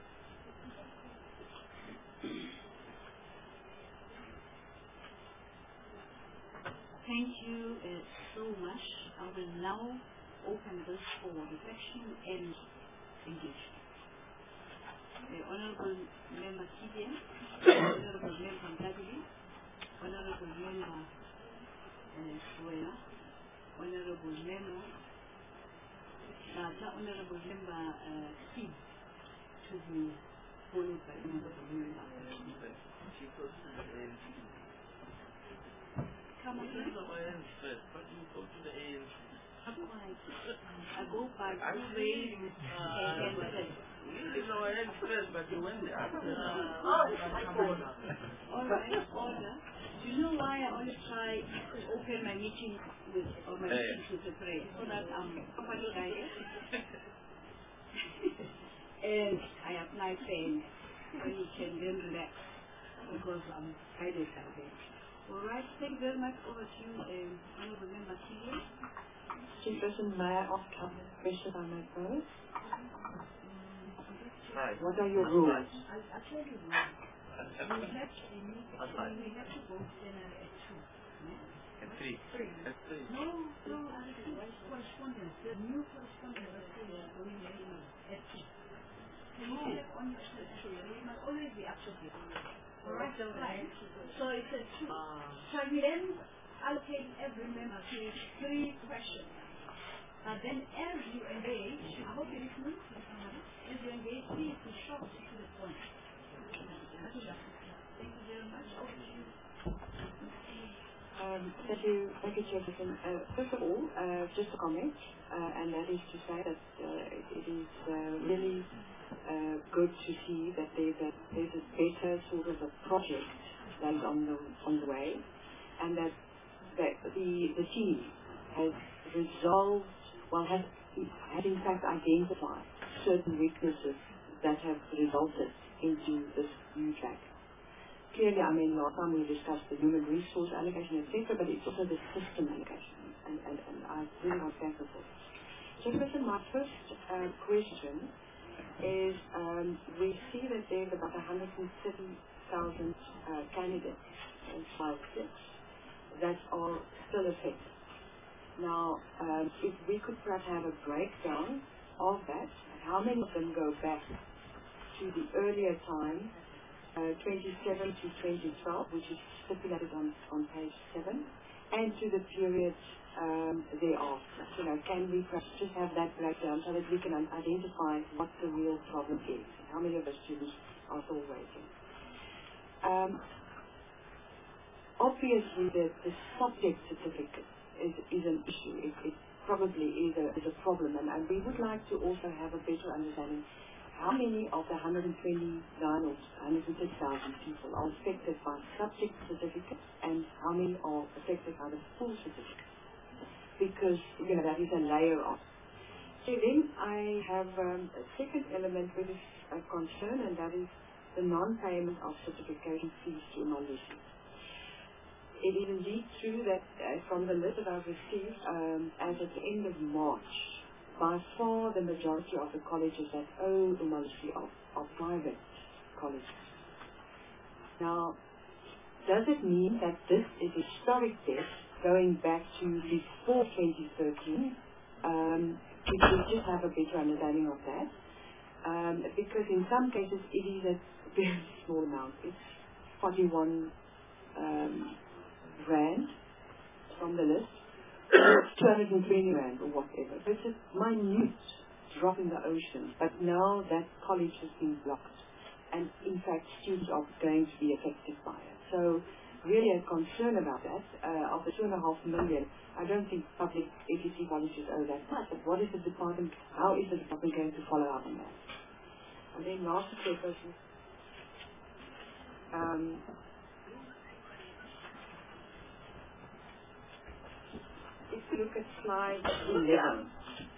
Thank you uh, so much. I will now open this for reflection and engagement. Uh, Honorable Member Kidia, Honorable Member Dudley, Honorable Member uh, Suela, Honorable Member Tata, Honorable Member uh, Steve, to be followed by Honorable Member. Come on, please. But you go to the A N C. I go by two ways and then You know, I had stress, but you went there. all right, order. Do you know why I always try to open my meeting with or my Hey. meetings with a prayer? So that I'm properly guided. And I apply saying when you can then relax because I'm guided by that. All right, thank you very much. Over to you, um, Honorable Member Kilia. Chairperson, may I ask a question I might pose? Hi. What are your rules? I'll, I'll tell you why. We have to meet, we have to vote then at two. At three. Three. At three. No, no, I think correspondence. The new correspondence is going at two. You have on your two. You must always be up to date. All right, all right. So it's a two. So we then allocate every member to three questions. But then as you engage, I hope you listen, as you engage, please be short to the point. Thank you very much. Over to you. Um, thank you, thank you, Chairperson. Uh, first of all, uh, just a comment, uh, and that is to say that uh, it, it is uh, really uh, good to see that there's a, there's a better sort of a project that is on the on the way, and that, that the the team has resolved, well, has has in fact identified certain weaknesses that have resulted into this new track. Clearly, I mean, last time we discussed the human resource allocation, et cetera, but it's also the system allocation, and, and, and I really want to thank you for this. So, listen, my first uh, question is, um, we see that there's about one hundred thirty thousand uh, candidates in slide six that are still affected. Now, um, if we could perhaps have a breakdown of that, how many of them go back to the earlier time, uh, twenty-seven to twenty twelve, which is stipulated on, on page seven, and to the period um, thereafter. You know, can we perhaps just have that breakdown so that we can identify what the real problem is? How many of the students are still waiting? Um, obviously, the, the subject certificate is, is an issue. It, it probably is a, is a problem, and, and we would like to also have a better understanding how many of the one hundred twenty-nine or one hundred thirty thousand people are affected by subject certificates and how many are affected by the full certificate. Because, you know, that is a layer of. So then I have um, a second element which is a concern, and that is the non-payment of certification fees to Umalusi. It is indeed true that uh, from the list that I've received, um, as at the end of March, by far the majority of the colleges that owe Umalusi are, are private colleges. Now, does it mean that this is historic debt going back to before twenty thirteen? Um, we should just have a better understanding of that. Um, because in some cases it is a very small amount. It's forty-one um, rand from the list, two hundred twenty rand or whatever. So it's a minute drop in the ocean. But now that college has been blocked, and in fact students are going to be affected by it. So really a concern about that. Uh, of the two and a half million, I don't think public A T C colleges owe that much. But what is the department, how is the department going to follow up on that? And then last question. Um, if you look at slide eleven,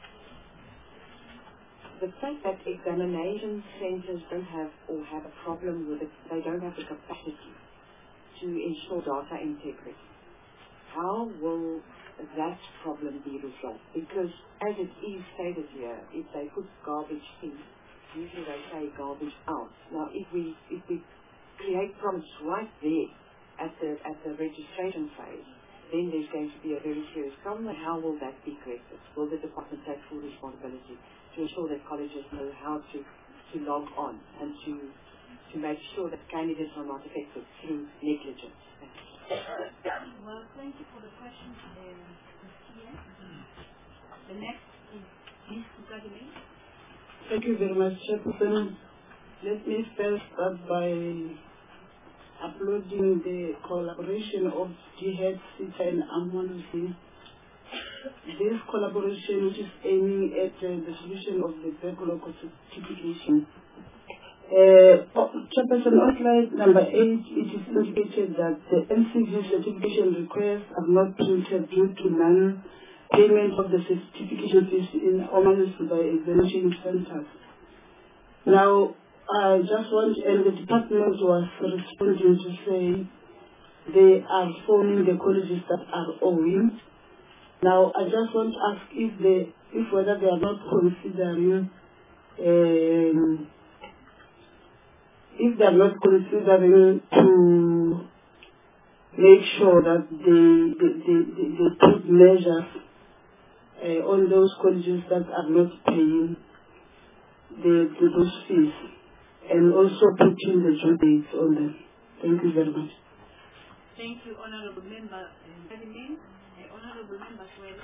the fact that examination centers don't have or have a problem with it, they don't have the capacity to ensure data integrity. How will that problem be resolved? Because as it is stated here, if they put garbage in, usually they say garbage out. Now if we if we create problems right there at the at the registration phase, then there's going to be a very serious problem. And how will that be corrected? Will the department take full responsibility to ensure that colleges know how to, to log on and to to make sure that candidates are not affected through negligence? Well, thank you for the question, uh, The next is Miz Kukadime. Thank you very much, Chairperson. Let me first start by applauding the collaboration of Jihad, SETA and Amwalusi. This collaboration, which is aiming at uh, the solution of the backlog of certification. Uh, Chairperson, on slide number eight, it is indicated that the N C V certification requests are not printed due to non-payment of the certification fees in Omalusi by examination centers. Now, I just want, and the department was responding to say they are forming the colleges that are owing. Now, I just want to ask if they, if whether they are not considering, um, if they are not considering to make sure that they they, they, they, they put measures uh, on those colleges that are not paying the, the those fees, and also putting the due dates on them. Thank you very much. Thank you, Honorable Member Vladimir. Uh, Honorable Member Swela.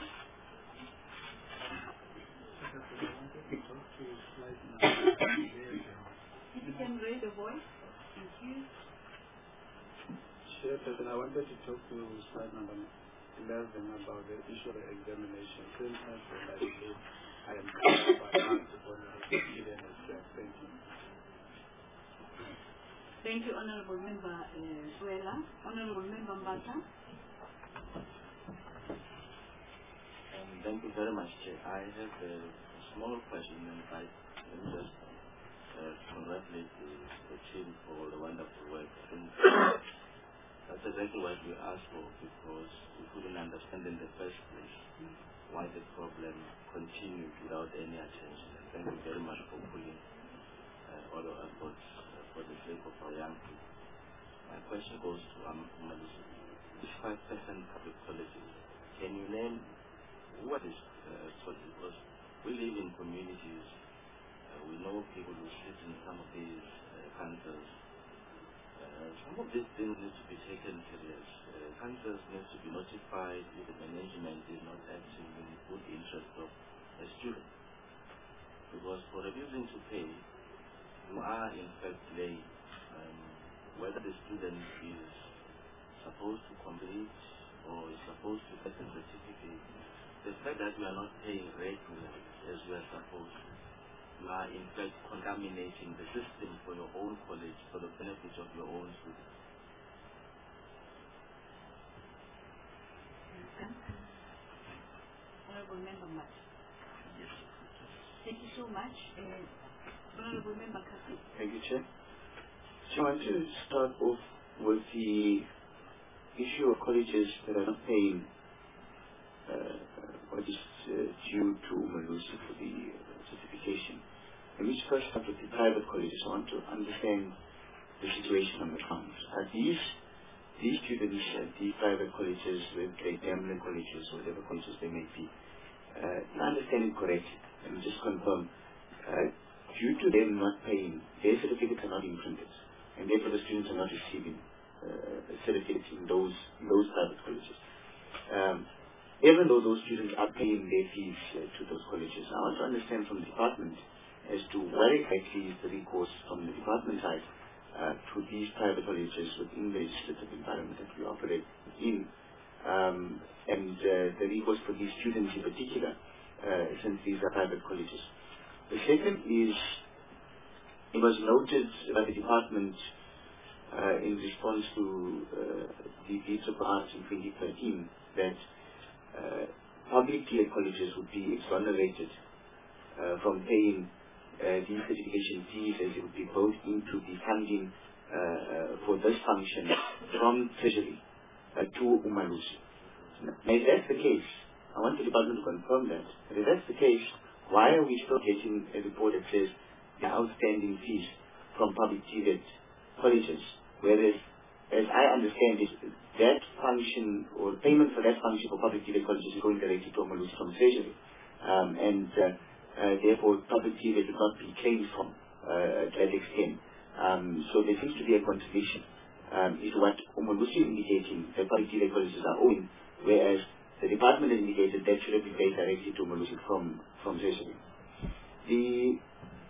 If you can raise your voice. Thank you. Chairperson, I wanted to talk to slide number eleven about the issue of the examination. Same as when I say I am covered by multiple experience. Thank you. Thank you, Honorable Member uh, Swela. Honorable Member Mbata. Um, thank you very much, Chair. I have a small question, and I let me just uh, congratulate the, the team for the wonderful work. I think that's exactly what we asked for, because we couldn't understand in the first place why the problem continued without any attention. And thank you very much for pulling uh, all our efforts uh, for the sake of our young people. My question goes to Amalusi. This five percent public colleges, can you name what is uh, so because we live in communities, uh, we know people who sit in some of these uh, councils. Uh, some of these things need to be taken serious. Uh, councils need to be notified if the management is not acting in the good interest of the student. Because for refusing to pay, you are in fact delaying um, whether the student is supposed to complete or is supposed to get a certificate. The fact that we are not paying regularly as we are supposed to, you are in fact contaminating the system for your own college, for the benefit of your own students. Honorable Member Mat. Yes. Thank you so much. Uh, Honorable Member Kasi. Thank you, Chair. So I want to start off with the issue of colleges that are not paying uh, what is uh, due to Malusi for the uh, certification. And we first start with the private colleges. I want to understand the situation on the ground. Are these these students at these private colleges, with the Grambling colleges, whatever colleges they may be, uh, if I understand it correctly, let me just confirm, uh, due to them not paying, their certificates are not being printed, and therefore the students are not receiving uh, certificates in those, in those private colleges. Um, even though those students are paying their fees uh, to those colleges, I want to understand from the department as to what exactly is the recourse from the department side uh, to these private colleges within the legislative environment that we operate in, um, and uh, the recourse for these students in particular, uh, since these are private colleges. The second is, it was noted by the department uh, in response to uh, the deeds of arts in twenty thirteen that uh, public tier colleges would be exonerated uh, from paying uh, these certification fees, as it would be brought into the funding uh, uh, for this function from Treasury uh, to Umalusi. Now, if that's the case, I want the department to confirm that. But if that's the case, why are we still getting a report that says the outstanding fees from public tier colleges, whereas, as I understand it, that function or payment for that function for public tier colleges is going directly to Umalusi from Treasury, um, and uh, uh, therefore public tier would not be claimed from uh, to that extent. Um, so there seems to be a contradiction um, is what Umalusi is indicating that public tier colleges are owing, whereas the department indicated that should have been paid directly to Umalusi from from Treasury. The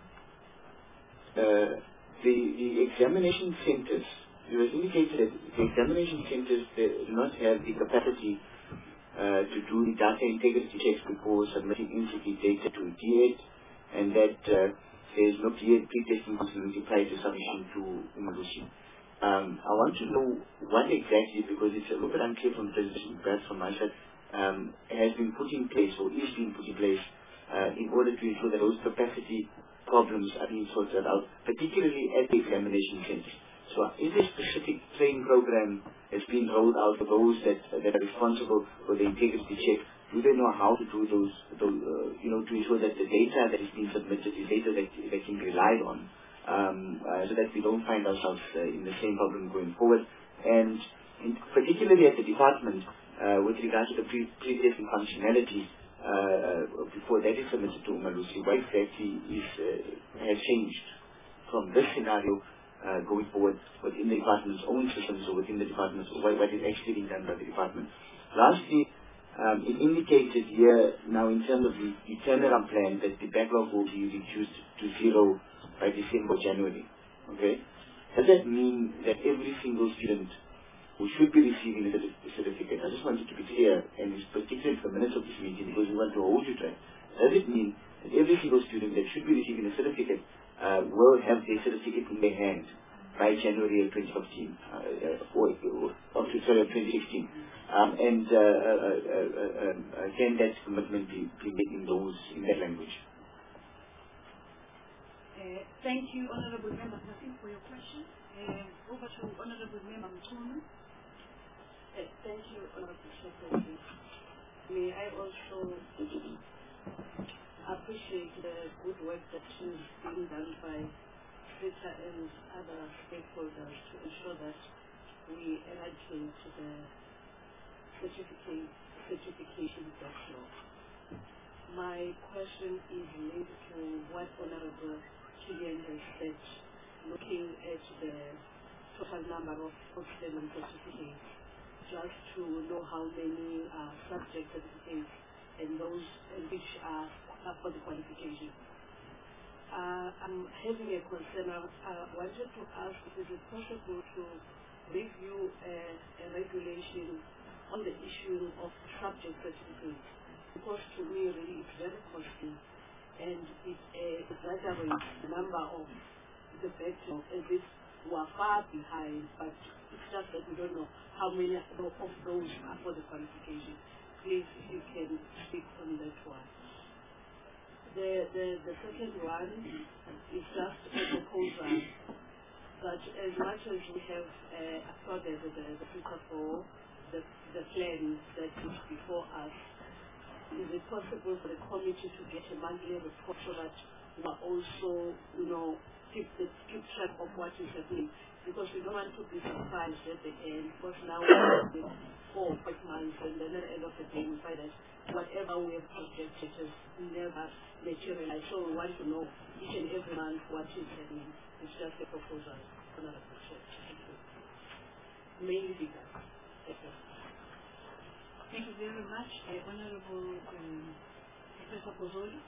uh, the the examination centers, it was indicated that the examination centers they do not have the capacity uh, to do the data integrity checks before submitting in-circuit data to D E D, and that uh, there is no D E D pre-testing possibility prior to submission to Umalusi. Um, I want to know what exactly, because it's a little bit unclear from the presentation, perhaps from my side, um, has been put in place or is being put in place uh, in order to ensure that those capacity problems are being sorted out, particularly at the examination centers. So is there a specific training program that's been rolled out for those that, uh, that are responsible for the integrity check? Do they know how to do those, those uh, you know, to ensure that the data that is being submitted is data that, that can be relied on, um, uh, so that we don't find ourselves uh, in the same problem going forward? And in, particularly at the department, uh, with regards to the pre- pre-testing functionality, uh, before that is submitted to Umalusi, what exactly is, uh, has changed from this scenario uh, going forward within the department's own systems or within the department's, what, what is actually being done by the department? Lastly, um, it indicated here now in terms of the, the turnaround plan that the backlog will be reduced to zero by December, January. Okay? Does that mean that every single student who should be receiving a certificate, I just wanted to be clear, and it's particularly for the minutes of this meeting because we want to hold you to it, does it mean that every single student that should be receiving a certificate uh, will have their certificate in their hand by January of twenty fifteen, uh, or, or, or sorry, twenty sixteen? Um, and uh, uh, uh, uh, uh, can that commitment be, be made in those, in that language? Uh, thank you, Honorable Member Hassim, for your question. Uh, over to Honorable Member Mutunu. Uh, thank you, Honorable Secretary. May I also appreciate the good work that is being done by Twitter and other stakeholders to ensure that we eradicate the certificate, certification backlog. My question is linked to what Honorable Killian has said, looking at the total number of outstanding certificates, just to know how many are subject certificates and those which are up for the qualification. Uh, I'm having a concern. I uh, wanted to ask if it is possible to review a, a regulation on the issue of subject certificates, because to me really it's very costly and it uh, exaggerates the number of the backlog as if we are far behind, but it's just that we don't know how many of those are for the qualification. Please, if you can speak on that one. The, the, the second one is just a proposal that as much as we have uh, applauded the, the future for the, the plan that is before us, is it possible for the committee to get a monthly report so that we are also, you know, keep, the, keep track of what is happening, because we don't want to be surprised at the end, because now we're four or five months, and then at the end of the day we find that whatever we have projected has never materialized. So we want to know each and every month what is happening. It's just a proposal, another project. Thank you. Mainly because. Thank you very much, uh, Honorable um, Professor Pozzoli.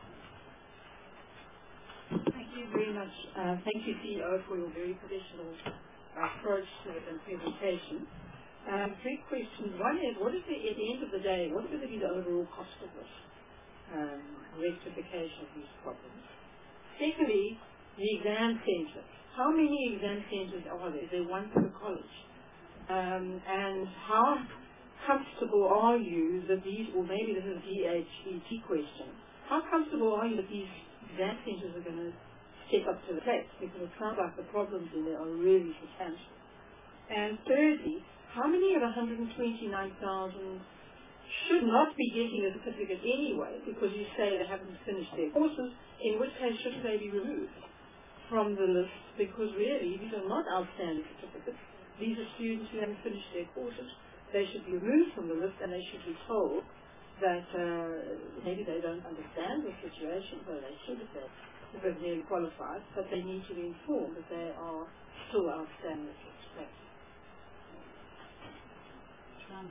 Thank you very much. Uh, thank you, C E O, for your very professional approach to it and presentation. Um, three questions. One is, what is the, at the end of the day, what is going to be the overall cost of this um, rectification of these problems? Secondly, the exam centres. How many exam centres are there? Is there one per college? Um, and how comfortable are you that these, or maybe this is a D H E T question, how comfortable are you that these exam centres are going to step up to the plate? Because it sounds like the problems in there are really substantial. And thirdly, how many of one hundred twenty-nine thousand should not be getting a certificate anyway, because you say they haven't finished their courses, in which case should they be removed from the list? Because really, these are not outstanding certificates. These are students who haven't finished their courses. They should be removed from the list, and they should be told that uh, maybe they don't understand the situation, well, they should if they if they're nearly qualified, but they need to be informed that they are still outstanding at this place. Um,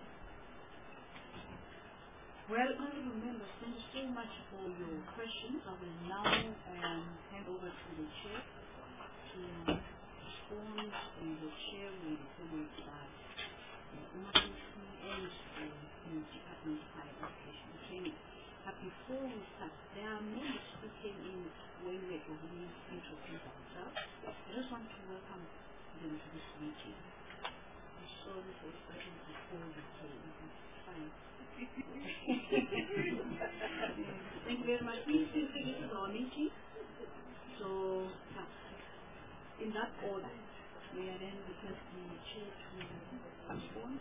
well, honourable members, thank you so much for your questions. I will now um, hand over to the chair to respond, and the chair will be followed by uh, and the uh, Department of Higher Education and Training. But before we start, there are members who came in when we were already introducing themselves. I just want to welcome them to this meeting. I'm sorry for starting before you came. Fine. Thank you very much. Please feel free to our meeting. So, uh, in that order, may I then request the chair to respond?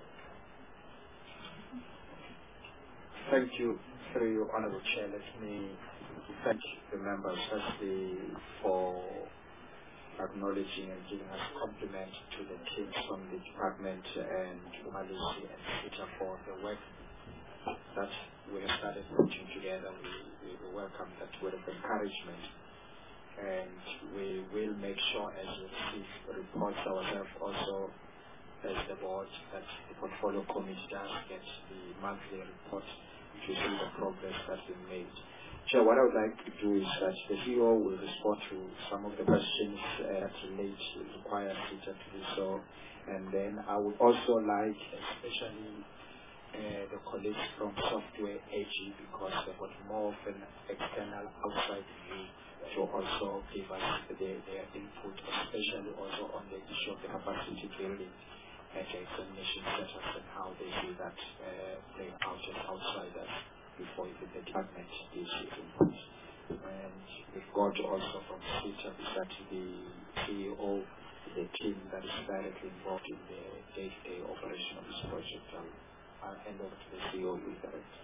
Thank you, through you, Honourable Chair. Let me thank the members firstly for acknowledging and giving us compliments to the teams from the department and Umalusi and SETA for the work that we have started putting together. We, we welcome that word of encouragement, and we will make sure as we receive reports ourselves also as the board that the portfolio committee does get the monthly report to see the progress that's been made. Chair, what I would like to do is that the C E O will respond to some of the questions uh, that relate require SETA to do so, and then I would also like, especially uh, the colleagues from Software A G, because they've got more of an external outside view, to also give us their, their input, especially also on the issue of the capacity building at the examination setups and how they see that uh, playing out as outsiders before even the department gives its input. And we've got also from SETA, that the C E O, the team that is directly involved in the day-to-day operation of this project. I'll, I'll hand over to the C E O with direct.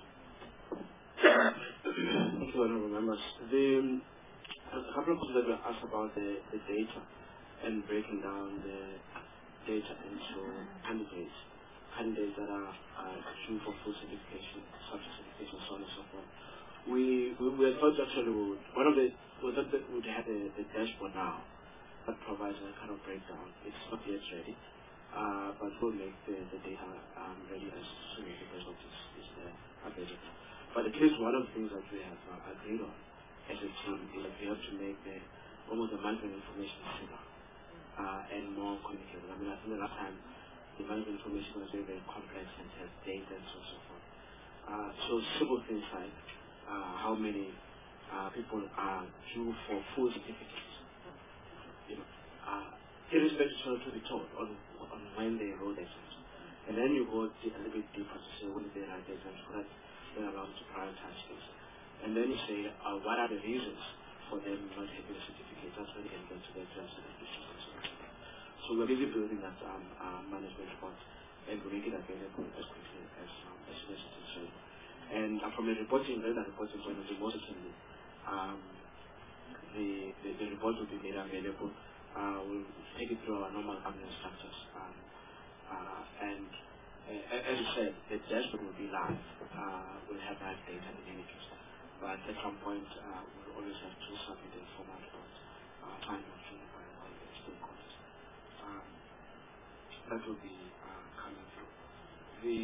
Thank you, honourable members. The, a couple of questions that were asked about the, the data and breaking down the data into candidates, candidates that are uh, due for full certification, subject certification, so on and so forth. We we were thought actually we would, one of the we thought that we would have a, the dashboard now that provides a kind of breakdown. It's not yet ready, uh, but we'll make the, the data um, ready as soon as the result is, is there available. But at least one of the things that we have uh, agreed on as a team is that we have to make the almost the management information simpler. Uh, and more communicated. I mean, I think the last time the management information was very, very complex and has data and so on and so forth. Uh, so simple things like uh, how many uh, people are due for full certificates. You know, uh, irrespective to be told on, on when they wrote exams. And then you go a little bit deeper to say when did they write the exams, so that they're allowed to prioritize things. And then you say uh, what are the reasons for them not having a certificate. That's when they can get to the exams and admissions. So we're really building that um, uh, management report, and we make it available as quickly as um, as soon as it is ready. And uh, from a reporting, very that reporting point of view, most certainly, um, the, the, the report will be made available. Uh, we'll take it through our normal governance structures. Um, uh, and uh, as you said, the dashboard will be live. Uh, we'll have live data in any case. But at some point, uh, we'll always have to submit a formal report, uh, time by all the stakeholders. Um, that will be uh, coming through. The,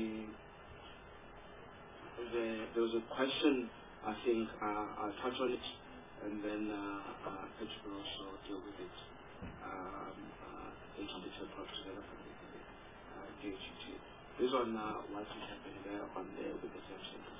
the, there was a question, I think, uh, I'll touch on it, and then uh, uh, Patrick will also deal with it. Um, uh, data detail project development with the uh, D H T. Based on uh, what is happening there on there with the same centers.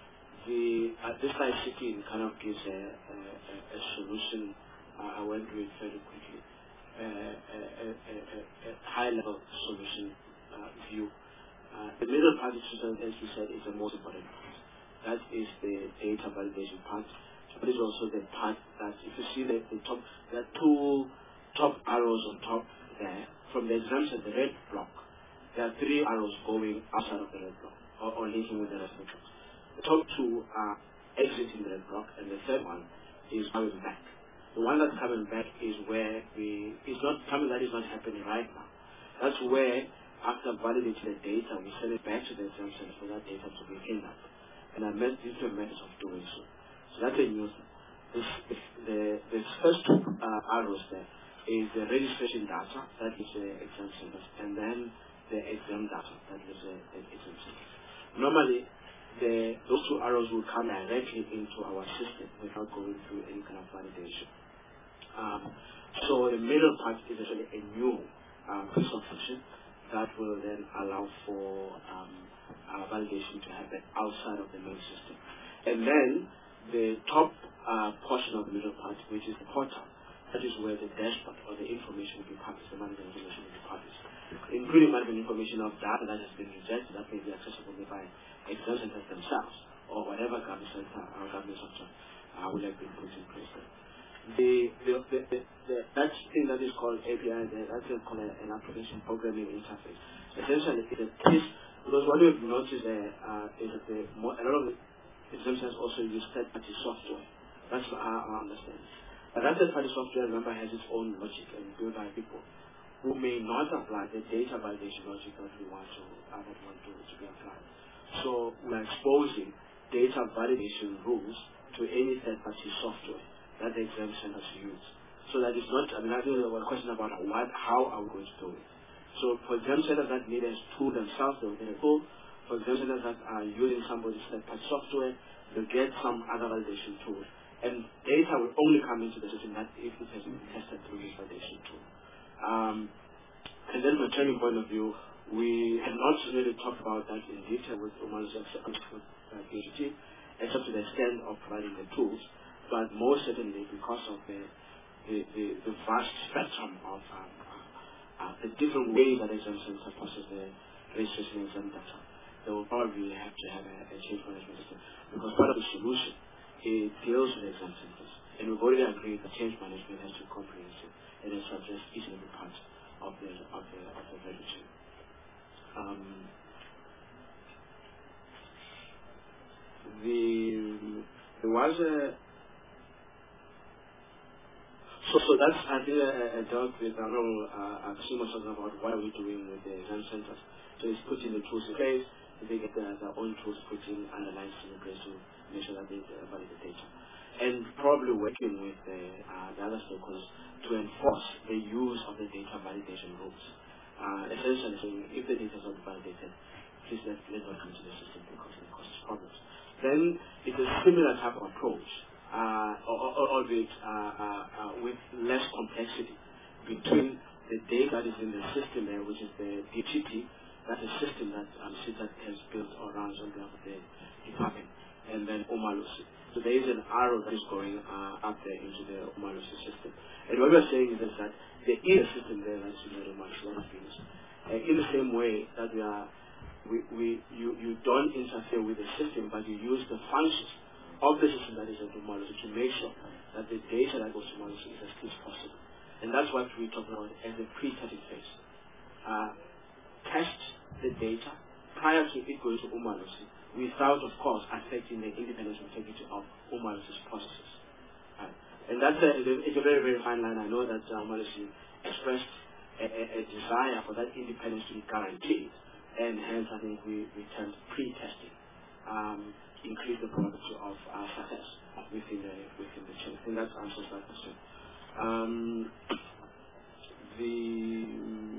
The, uh, this I C T kind of gives a, a, a, a solution. Uh, I went through it fairly quickly. Uh, a, a, a, a high-level solution uh, view. Uh, the middle part, as we said, is the most important part. That is the data validation part. But it's also the part that, if you see the, the top, there are two top arrows on top there. From the example, the red block, there are three arrows going outside of the red block, or, or linking with the rest of the blocks. The top two are exiting the red block, and the third one is coming back. The one that's coming back is where we, it's not something that is not happening right now. That's where, after validating the data, we send it back to the exam center for that data to be cleaned up. And I met different methods of doing so. So that's a new thing. This, this, the, the first two uh, arrows there is the registration data, that is the exam centers, and then the exam data, that is the, the exam centers. Normally, the, those two arrows will come directly into our system without going through any kind of validation. Um, so the middle part is actually a new um, piece of function that will then allow for um, uh, validation to happen outside of the main system. And then the top uh, portion of the middle part, which is the portal, that is where the dashboard or the information will be published, the management information will be published, including management information of data that has been rejected that may be accessible by exam centers themselves or whatever government center or government software uh, will have been put in place there. The, the, the, the, the, that thing that is called A P I, the, that's called a, an application programming interface. Essentially, it's a piece, because what we've noticed there uh, is that the, more, a lot of the exemptions also use third-party software. That's our, our understanding. But that third-party software, remember, has its own logic and built by people who may not apply the data validation logic that we want to, uh, that we want to, to be applied. So we're exposing data validation rules to any third-party software that the exam centers use. So that is not, I mean, I think there was a question about what, how are we going to do it. So for exam centers that need a tool themselves, they will get a tool. For exam centers that are using somebody's third-party software, they'll get some other validation tool. And data will only come into the system that if it has been tested through this validation tool. Um, and then from a training point of view, we have not really talked about that in detail with Umalusi with uh, P H D, except to the extent of providing the tools. But most certainly, because of the the, the, the vast spectrum of um, uh, the different ways that exam centers process the registration exam data, they will probably have to have a, a change management system. Because part of the solution, it deals with exam centers. And we've already agreed that change management has to be comprehensive and it address each and every part of the of the of the value chain. Um, the there was a So, so that's, I think, I, I dealt with, I don't know, uh, Aksum was talking about what are we doing with the exam centers. So it's putting the tools in place, they get their, their own tools put in, analyze in place to make sure that they uh, validate the data. And probably working with the, uh, the other stakeholders to enforce the use of the data validation rules. Uh, essentially saying, if the data is not validated, please let, let not come to the system because it causes problems. Then it's a similar type of approach. Uh, albeit uh, uh, uh, with less complexity between the data that is in the system there, which is the D T T, that's a system that um, C T A T has built around on behalf of the department, and then Umalusi. So there is an arrow that is going uh, up there into the Umalusi system. And what we're saying is that there is a system there that's in the Umalusi, that is finished. Uh, in the same way that we are, we, we, you, you don't interfere with the system, but you use the functions of the system that is at Umalusi to make sure that the data that goes to Umalusi is as clean as possible. And that's what we talk about as the pre-testing phase. Uh, test the data prior to it going to Umalusi without, of course, affecting the independence and integrity of Umalusi's processes. Uh, And that's a, it's a very, very fine line. I know that um, Malusi expressed a, a, a desire for that independence to be guaranteed, and hence I think we, we turned pre-testing, um, increase the probability of uh, success within the, within the chain. I think that answers that question. Um, the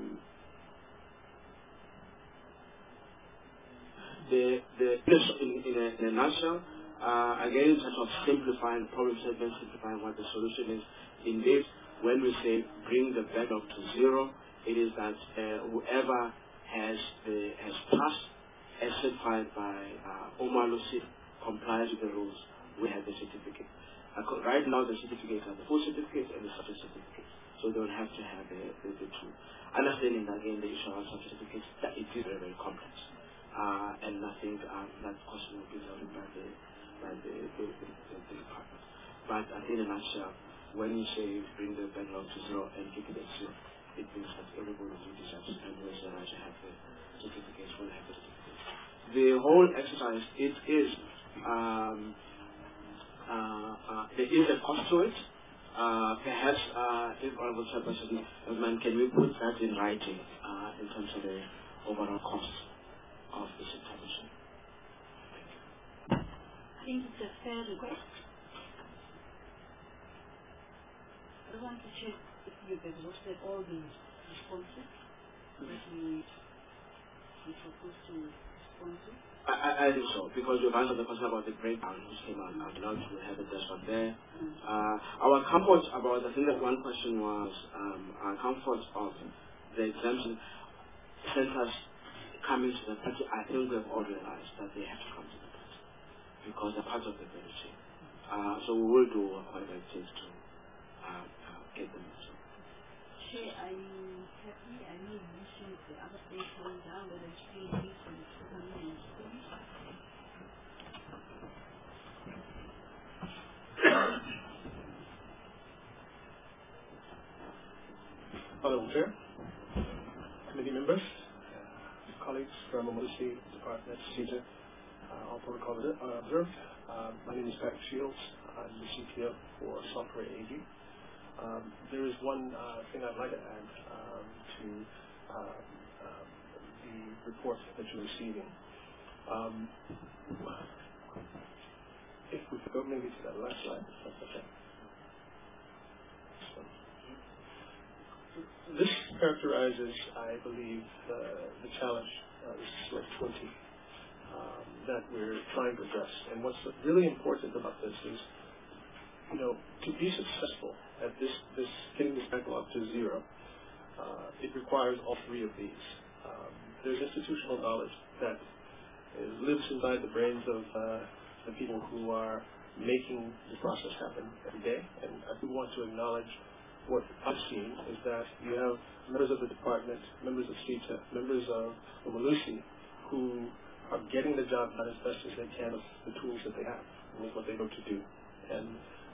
the the in, in, a, in a nutshell, uh, again in terms of simplifying problem statement, simplifying what the solution is. Indeed, when we say bring the backlog to zero, it is that uh, whoever has the has passed as certified by uh, Omalusi complies with the rules, we have the certificate. Uh, right now, the certificates are the full certificates and the subject certificates, so they will have to have the, the, the two. Understanding that again, the issue of certificates, that it is very, very complex, uh, and I think um, that question will be dealt with by the by the, the, the, the, the department. But I think in a nutshell, when you say bring the backlog to zero and keep it at zero, it means that everybody will do this and will say I should have the certificates, will have the certificates. The whole exercise, it is um, uh, uh, there is a cost to it. Uh, perhaps, uh, if Honorable Chairperson, can we put that in writing uh, in terms of the overall cost of this intervention? I think it's a fair request. I want to check if you've exhausted all the responses that we we supposed to respond to. I, I, I think so, because you've answered the question about the breakdown, which came out now, now to have it just one there. Mm. Uh, our comfort about, I think that one question was um, our comfort of the exemption centers coming to the party. I think we've all realized that they have to come to the party because they're part of the value chain. Uh, so we will do whatever it takes to uh, uh, get them to. Chair, are you happy? I know you mentioned the other stakeholder, whether it's free and Honorable Chair, committee members, uh, colleagues from Omalusi Department, CETA, uh, all protocol uh, observed. Uh, my name is Patrick Shields. I'm the C T O for Software A G. Um, there is one uh, thing I'd like to add um, to um, um, the report that you're receiving. Um, if we could go maybe to that last slide, if that's okay. So, this characterizes, I believe, uh, the challenge, uh, this is like twenty, um, that we're trying to address. And what's really important about this is, you know, to be successful at this, this getting this backlog to zero, uh, it requires all three of these. Um, there's institutional knowledge that is, lives inside the brains of uh, the people who are making the process happen every day. And I do want to acknowledge what I've seen is that you have members of the department, members of CETA, members of Omalusi who are getting the job done as best as they can with the tools that they have and with what they know to do. And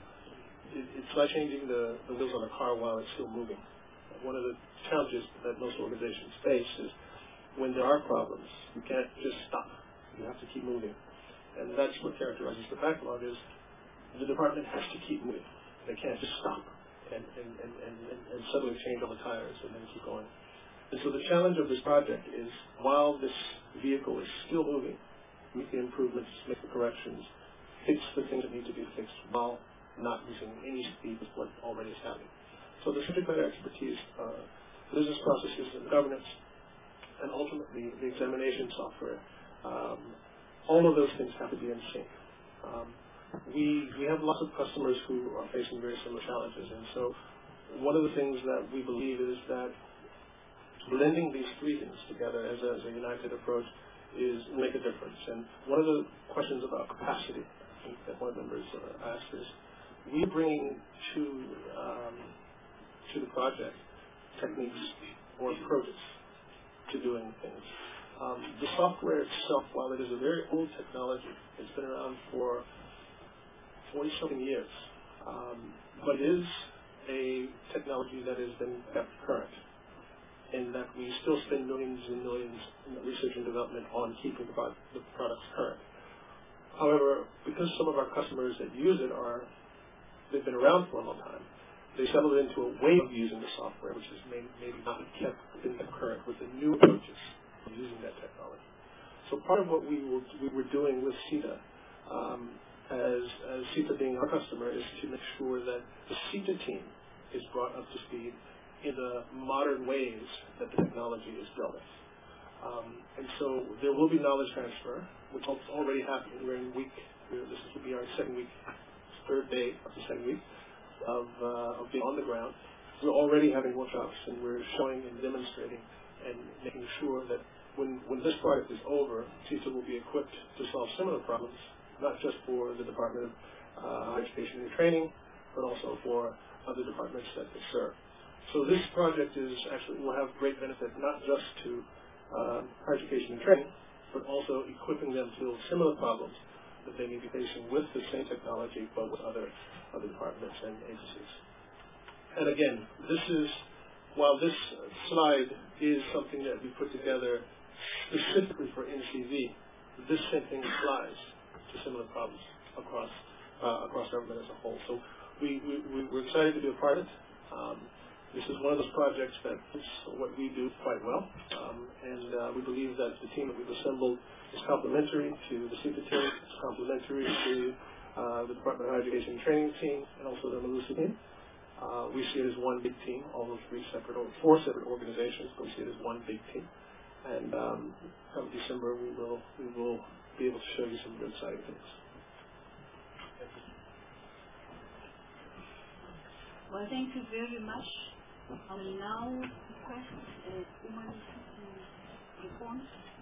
it, it's like changing the, the wheels on a car while it's still moving. One of the challenges that most organizations face is when there are problems, you can't just stop. You have to keep moving. And that's what characterizes the backlog is the department has to keep moving. They can't just stop and, and, and, and, and suddenly change all the tires and then keep going. And so the challenge of this project is while this vehicle is still moving, make the improvements, make the corrections, fix the things that need to be fixed while not losing any speed with what already is happening. So the subject matter expertise, uh, business processes and governance, and ultimately the examination software, um, all of those things have to be in sync. Um, we, we have lots of customers who are facing very similar challenges, and so one of the things that we believe is that blending these three things together as a, as a united approach is make a difference. And one of the questions about capacity, I think that one of the members uh, asked is, we bring to um, to the project techniques or approaches to doing things. Um, the software itself, while it is a very old technology, it's been around for forty-something years, um, but it is a technology that has been kept current, in that we still spend millions and millions in research and development on keeping the, product, the products current. However, because some of our customers that use it are they've been around for a long time. They settled into a way of using the software, which is maybe, maybe not kept in the current with the new approaches of using that technology. So part of what we, will, we were doing with CETA, um, as, as CETA being our customer, is to make sure that the CETA team is brought up to speed in the modern ways that the technology is dealt with. Um, and so there will be knowledge transfer, which is already happening. We're in week, we're, this will be our second week, third day of the second week of, uh, of being on the ground. We're already having workshops, and we're showing and demonstrating and making sure that when, when this project is over, CETA will be equipped to solve similar problems, not just for the Department of uh, Education and Training, but also for other departments that they serve. So this project is actually will have great benefit not just to uh, higher education and training, but also equipping them to similar problems that they may be facing with the same technology, but with other other departments and agencies. And again, this is while this slide is something that we put together specifically for N C V, this same thing applies to similar problems across uh, across government as a whole. So we, we, we we're excited to be a part of it. Um, This is one of those projects that is what we do quite well, um, and uh, we believe that the team that we've assembled is complementary to the CETA team, it's complementary to uh, the Department of Higher Education and Training team, and also the Malusi team. Uh, we see it as one big team, although three separate, or four separate organizations, but we see it as one big team. And um, come December, we will we will be able to show you some good exciting things. Well, thank you very much. I will now request uh, Umalusi to respond.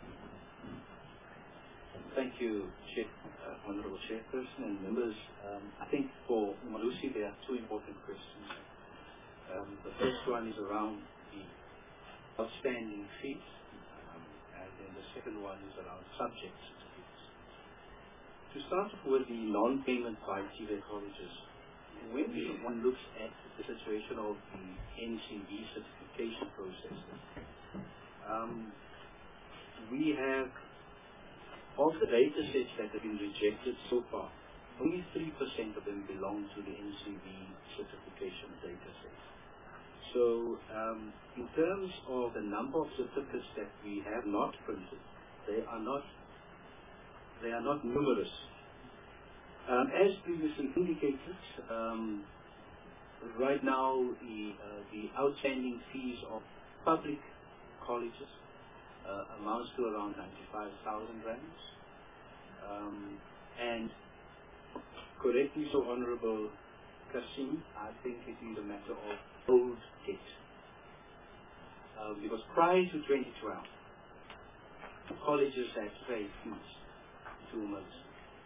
Thank you, Chair, uh, Honorable Chairperson and members. Um, I think for Umalusi there are two important questions. Um, the first one is around the outstanding fees, um, and then the second one is around subject certificates. To start off with the non-payment by T V colleges, when one looks at the situation of the N C V certification process, um, we have, of the data sets that have been rejected so far, only three percent of them belong to the N C V certification data sets. So um, in terms of the number of certificates that we have not printed, they are not, they are not numerous. Um, as previously indicated, um, right now the, uh, the outstanding fees of public colleges uh, amounts to around ninety-five thousand rands. Um, and correctly so, Honorable Kasim, I think it is a matter of old debt. Uh, because prior to twenty twelve, colleges had to pay fees two months.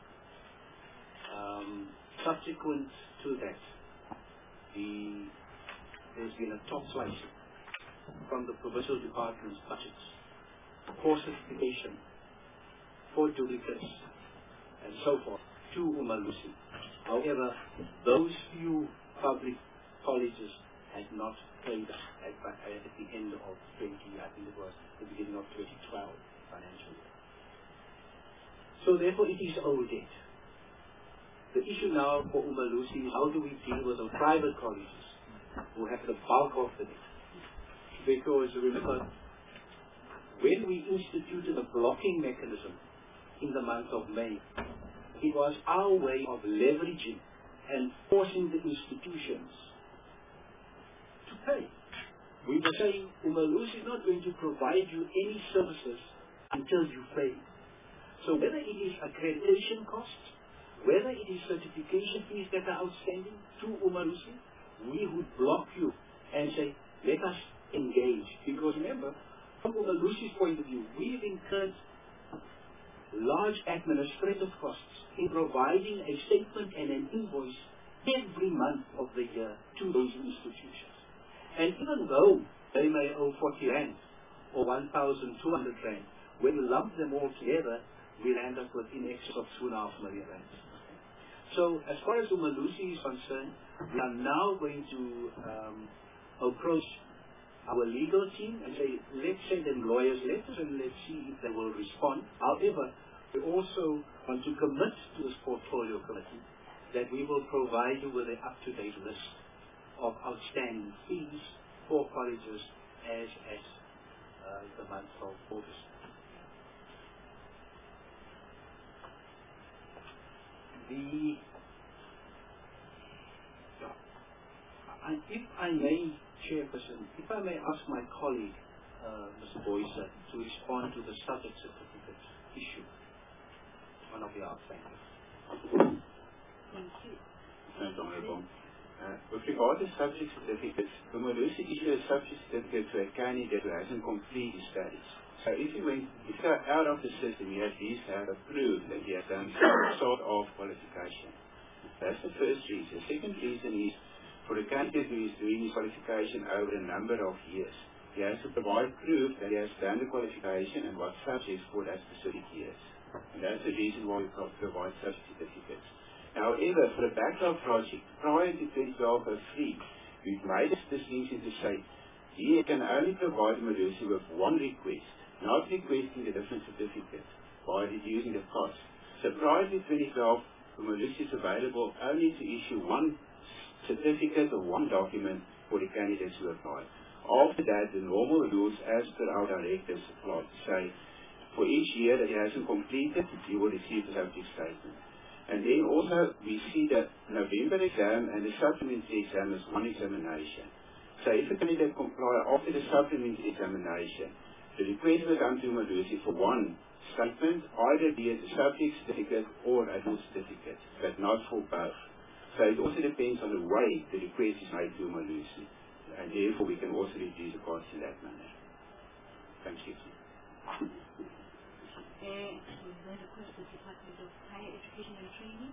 Um, subsequent to that, the, there's been a top slicing from the provincial department's budgets for certification, for duplicates, and so forth, to Umalusi. However, those few public colleges had not paid us at, at the end of twenty, I think it was the beginning of twenty twelve financial year. So therefore, it is old debt. The issue now for Umalusi is how do we deal with the private colleges who have the bulk of the debt? Because remember, when we instituted a blocking mechanism in the month of May, it was our way of leveraging and forcing the institutions to pay. We were saying Umalusi is not going to provide you any services until you pay. So whether it is accreditation costs, whether it is certification fees that are outstanding to Umalusi, we would block you and say, let us engage. Because remember, from Umalusi's point of view, we've incurred large administrative costs in providing a statement and an invoice every month of the year to those institutions. And even though they may owe forty rand or one thousand two hundred rand, when we lump them all together, we'll end up with in excess of two and a half million rand. So as far as Umalusi is concerned, we are now going to um, approach our legal team and say, let's send them lawyers' letters and let's see if they will respond. However, we also want to commit to this portfolio committee that we will provide you with an up-to-date list of outstanding fees for colleges as at uh, the month of August. The, I, if I may, Chairperson, if I may ask my colleague, uh, Mister Boyce, to respond to the subject certificate issue on our behalf. Thank you. Thank you. Thanks, Honourable. Uh, with regard to subject certificates, the Malusi issue a subject certificate to a candidate who hasn't completed his studies. So if you went if you got out of the system, you at least have approved that he has done some sort of qualification. That's the first reason. The second reason is for a candidate who is doing his qualification over a number of years, he has to provide proof that he has done the qualification and what subjects for that specific years. And that's the reason why we provide such certificates. However, for a backlog project, prior to twenty twelve oh three, we've made a distinction to say he can only provide Malusi with one request, not requesting a different certificate by reducing the cost. So prior to twenty twelve, the Malusi is available only to issue one certificate or one document for the candidates who apply. After that, the normal rules as per our directives apply to say for each year that he hasn't completed, he will receive a subject statement. And then also we see that November exam and the supplementary exam is one examination. So if a candidate comply after the supplementary examination, the request will come to Malusi for one statement, either be it a subject certificate or a full certificate, but not for both. So it also depends on the way the request is made to Malusi, and therefore we can also reduce the cost in that manner. Thank you. Uh, there's a question to the Department of Higher Education and Training.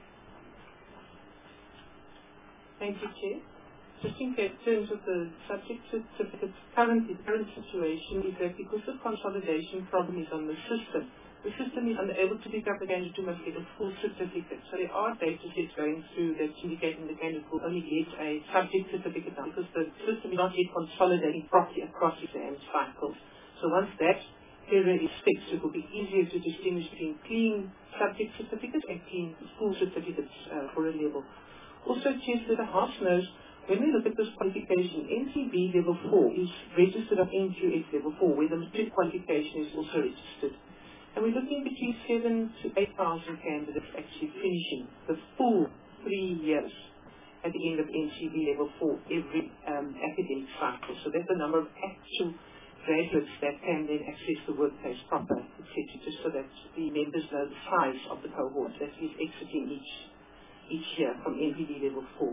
Thank you, Chair. Just in terms of the subject certificates, currently the current situation is that because the consolidation problem is on the system, the system is unable to pick up the candidate who must get a full certificate. So there are data sets going through that's indicating the candidate will only get a subject certificate now because the system is not yet consolidating properly across exam cycles. So once that area is fixed, it will be easier to distinguish between clean subject certificates and clean full certificates uh, for a level. Also, Chair, so the House knows when we look at this qualification, N C B level four is registered on N Q S level four, where the matric qualification is also registered. And we're looking between seven to eight thousand candidates actually finishing the full three years at the end of N C B level four every um, academic cycle. So that's the number of actual graduates that can then access the workplace proper, et cetera, just so that the members know the size of the cohort that is exiting each each year from N P D level four.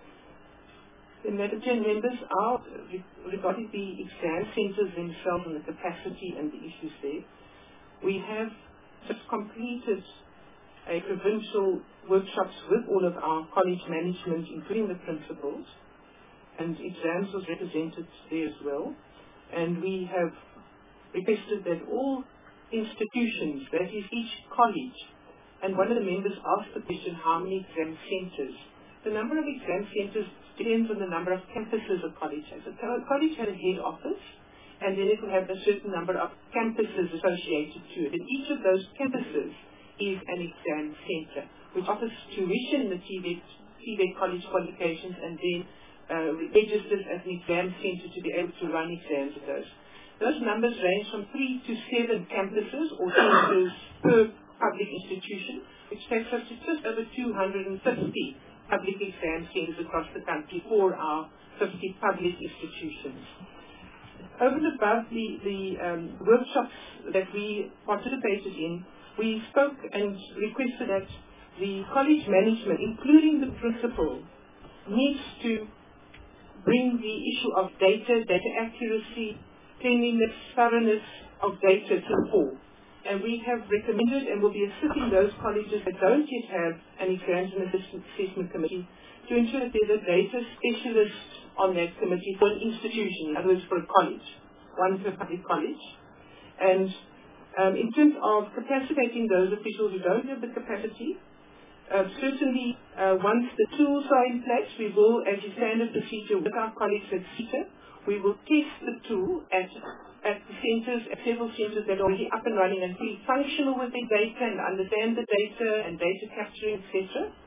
The Medicare members are, regarding the exam centres themselves and the capacity and the issues there, we have just completed a provincial workshops with all of our college management, including the principals, and exams was represented there as well. And we have requested that all institutions, that is each college, and one of the members asked the question, how many exam centres? The number of exam centres depends on the number of campuses a college has. A college has a head office, and then it will have a certain number of campuses associated to it. And each of those campuses is an exam centre, which offers tuition in the T V E T college qualifications and then uh, registers as an exam centre to be able to run exams at those. Those numbers range from three to seven campuses or centres per public institution, which takes us to just over two hundred fifty public exam centres across the country for our fifty public institutions. Over and above the, the um, workshops that we participated in, we spoke and requested that the college management, including the principal, needs to bring the issue of data, data accuracy, cleanliness, thoroughness of data to the fore. And we have recommended and will be assisting those colleges that don't yet have an exams and assessment committee to ensure that there's a data specialist on that committee for an institution, in other words for a college, one per public college. And um, in terms of capacitating those officials who don't have the capacity, Uh, certainly, uh, once the tools are in place, we will, as a standard procedure with our colleagues at CETA, we will test the tool at, at the centres, at several centres that are already up and running and fully functional with their data and understand the data and data capturing, et cetera.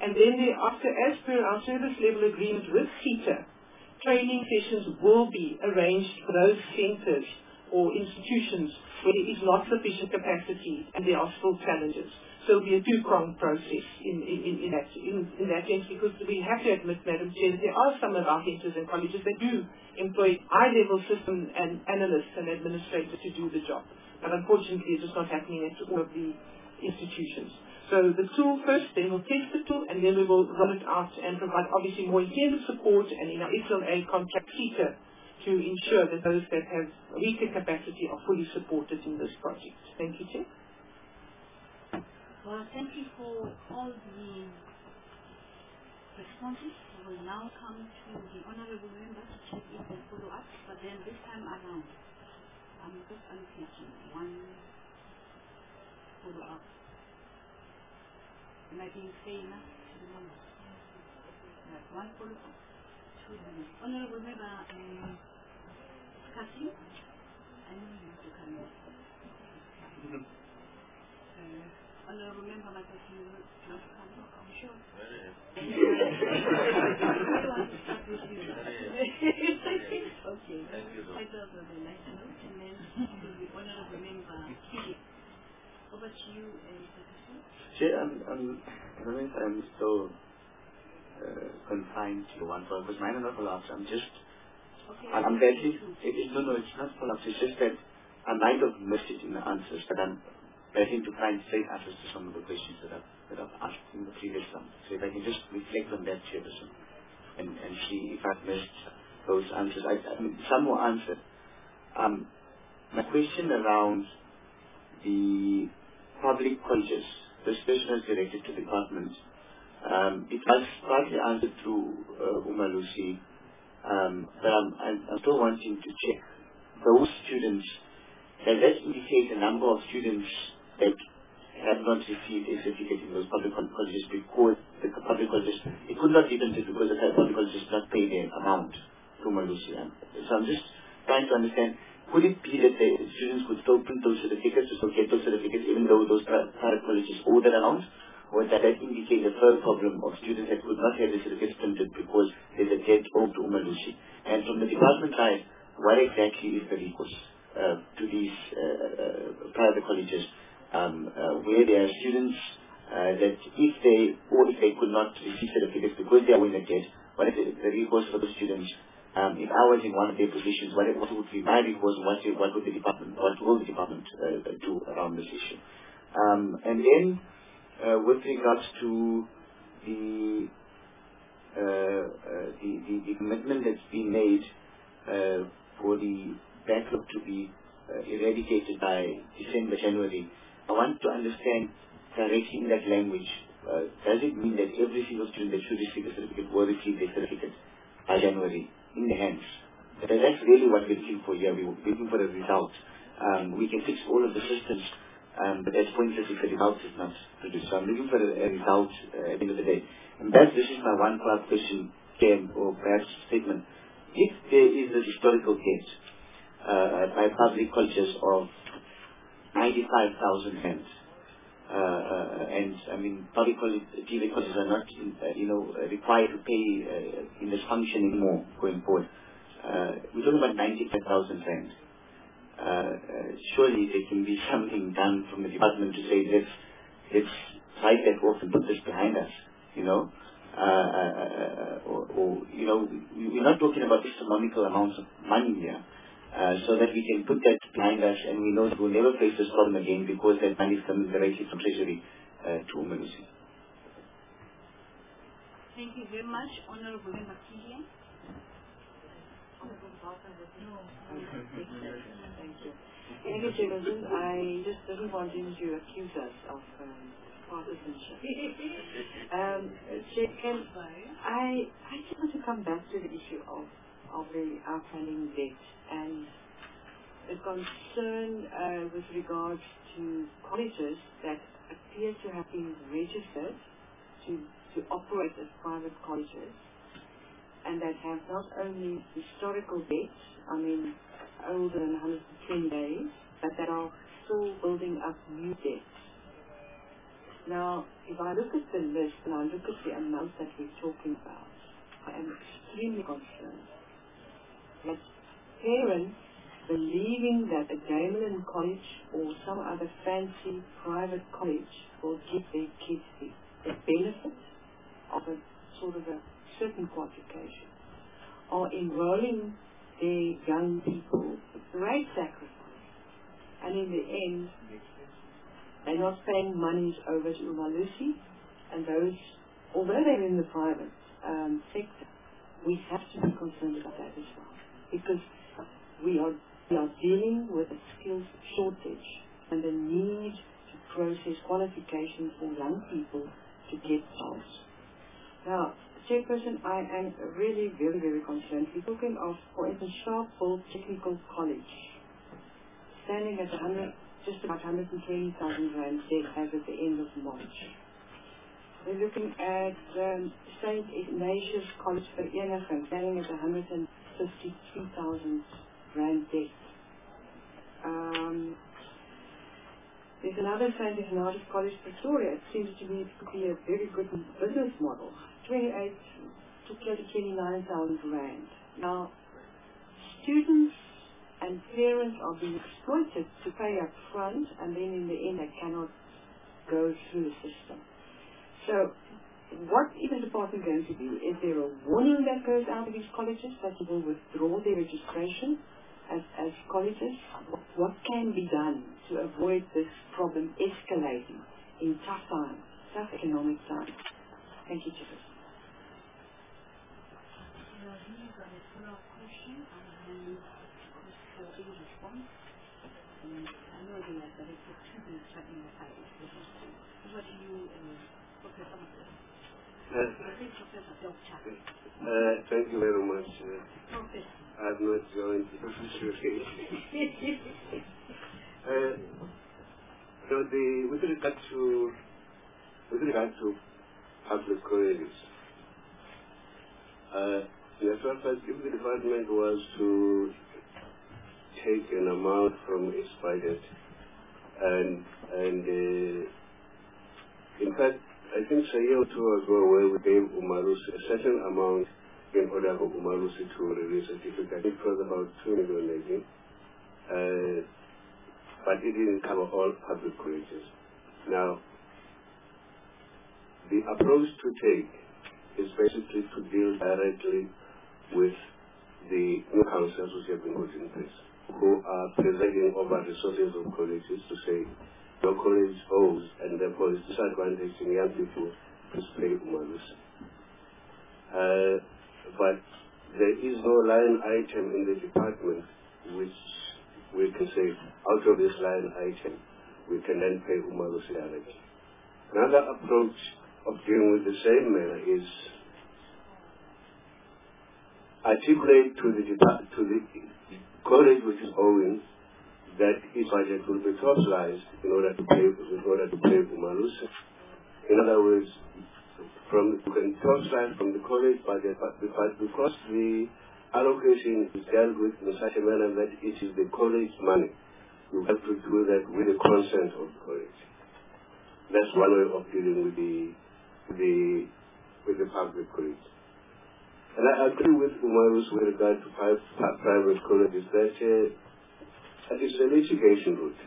And then thereafter, as per our service level agreement with CETA, training sessions will be arranged for those centres or institutions where there is not sufficient capacity and there are still challenges. So it will be a two-pronged process in, in, in, that, in, in that sense, because we have to admit, Madam Chair, there are some of our centres and colleges that do employ high-level system and analysts and administrators to do the job. But unfortunately, it's just not happening at all of the institutions. So the tool first, then we'll test the tool, and then we will roll it out and provide obviously more intensive support and in our S L A contract CETA to ensure that those that have weaker capacity are fully supported in this project. Thank you, Chair. Well, thank you for all the responses. We will now come to the Honourable Member to check in and follow up, but then this time around, I'm just unpicking one follow up. Am I being fair enough to the numbers? Right, one follow up, two minutes. Honourable Member um, Kasi, I know you have to come in. Mm-hmm. uh, Honourable Member Mataki, you want to come in? I'm sure. I want to start with you. Okay. I thought of a nice note, and then to the Honourable Member Kiki. Over to you, Mister Kasi. Chair, I'm, I'm, I'm, I'm still uh, confined to one point, because mine are not follow-ups. I'm just, okay, I'm, I'm badly, it is, no, no, it's not follow-ups. It's just that I might have missed it in the answers, but I'm badly to find straight answers to some of the questions that I've, that I've asked in the previous one. So if I can just reflect on that, Chairperson, and, and see if I've missed those answers. I, I mean, some were answered. Um, my question around the public colleges, this question was directed to the department. Um, it was partly answered through uh, Umalusi, um, but I'm, I'm, I'm still wanting to check those students. Does that indicate the number of students that have not received a certificate in those public colleges because the public colleges, it could not even be because the public colleges did not pay their amount to Umalusi. So I'm just trying to understand, could it be that the students could still print those certificates, to still get those certificates, even though those private colleges owe that amount? Or that that indicate a third problem of students that could not have the certificates printed because there's a debt owed to Umalusi? And from the department side, what exactly is the recourse uh, to these uh, uh, private colleges um, uh, where there are students uh, that if they, or if they could not receive certificates because they are in a debt, what is the, the recourse for those students? Um, if I was in one of their positions, what, what would be my recourse? What, what would the department, what will the department uh, do around this issue? Um, and then, uh, with regards to the, uh, uh, the, the the commitment that's been made uh, for the backlog to be uh, eradicated by December, January, I want to understand directly in that language. Uh, does it mean that every single student that should receive a certificate will receive their certificate by January? In the hands. But that's really what we're looking for here. We're looking for a result. Um, we can fix all of the systems, um, but that's pointless if the result is not produced. So I'm looking for a, a result uh, at the end of the day. And perhaps this is my one part question, Ken, or perhaps statement. If there is a historical debt uh, by public colleges of ninety-five thousand rands, Uh, uh, and I mean, public colleges, T V colleges are not, uh, you know, required to pay uh, in this function anymore going forward. Uh, we're talking about ninety-five thousand rand. Uh, uh, surely there can be something done from the department to say let's let's write that off and put this behind us, you know, uh, uh, or, or you know, we, we're not talking about astronomical amounts of money here. Uh, so that we can put that behind us and we know that we'll never face this problem again because that money is coming directly from Treasury uh, to Umalusi. Thank you very much, Honourable Member Kiki. Thank you. Thank you, Chairperson. I just didn't want him to accuse us of um, partisanship. um, Chair, can I, I just want to come back to the issue of of the outstanding debt and the concern uh, with regards to colleges that appear to have been registered to, to operate as private colleges and that have not only historical debt, I mean older than one hundred ten days, but that are still building up new debts. Now, if I look at the list and I look at the amounts that we're talking about, I am extremely concerned that parents believing that a Damelin College or some other fancy private college will give their kids the, the benefit of a sort of a certain qualification, are enrolling their young people with great sacrifice, and in the end they're not paying monies over to Umalusi, and those, although they're in the private um, sector, we have to be concerned about that as well, because we are, we are dealing with a skills shortage and the need to process qualifications for young people to get jobs. Now, Chairperson, I am really very, very concerned. We're talking of, for instance, Sharpeville Technical College, standing at one hundred, just about one hundred twenty thousand rand debt as at the end of March. We're looking at um, Saint Ignatius College for Enagin, standing at one hundred fifty-three thousand rand debt. Um, there's another Saint Ignatius College, Pretoria. It seems to me to be a very good business model. twenty-eight to twenty-nine thousand rand. Now, students and parents are being exploited to pay up front, and then in the end they cannot go through the system. So, what is the department going to do? Is there a warning that goes out of these colleges that they will withdraw their registration as, as colleges? What can be done to avoid this problem escalating in tough times, tough economic times? Thank you, Chair. Uh, thank you very much. Uh, I have not joined the official uh, so the with regard to with regard to public colleges, uh, the first if the department was to take an amount from its budget and and uh, in fact I think a year or two ago where we gave Umalusi a certain amount in order for Umalusi to release a certificate. It was about two million, I think. Uh, but it didn't cover all public colleges. Now, the approach to take is basically to deal directly with the new councils which have been put in place, who are presiding over resources of colleges to say, your college owes, and therefore is disadvantaging young people to pay Umalusi. Uh, but there is no line item in the department which we can say, out of this line item, we can then pay Umalusi directly. Another approach of dealing with the same manner is articulate to the depart to the college which is owing that its budget will be topsized in order to pay in order to pay Umalusi. In other words, from you can topsize from the college budget, but because the allocation is dealt with in such a manner that it is the college money, you have to do that with the consent of the college. That's one way of dealing with the the with the public college. And I agree with Umaru's with regard to private colleges that uh, that is a litigation route.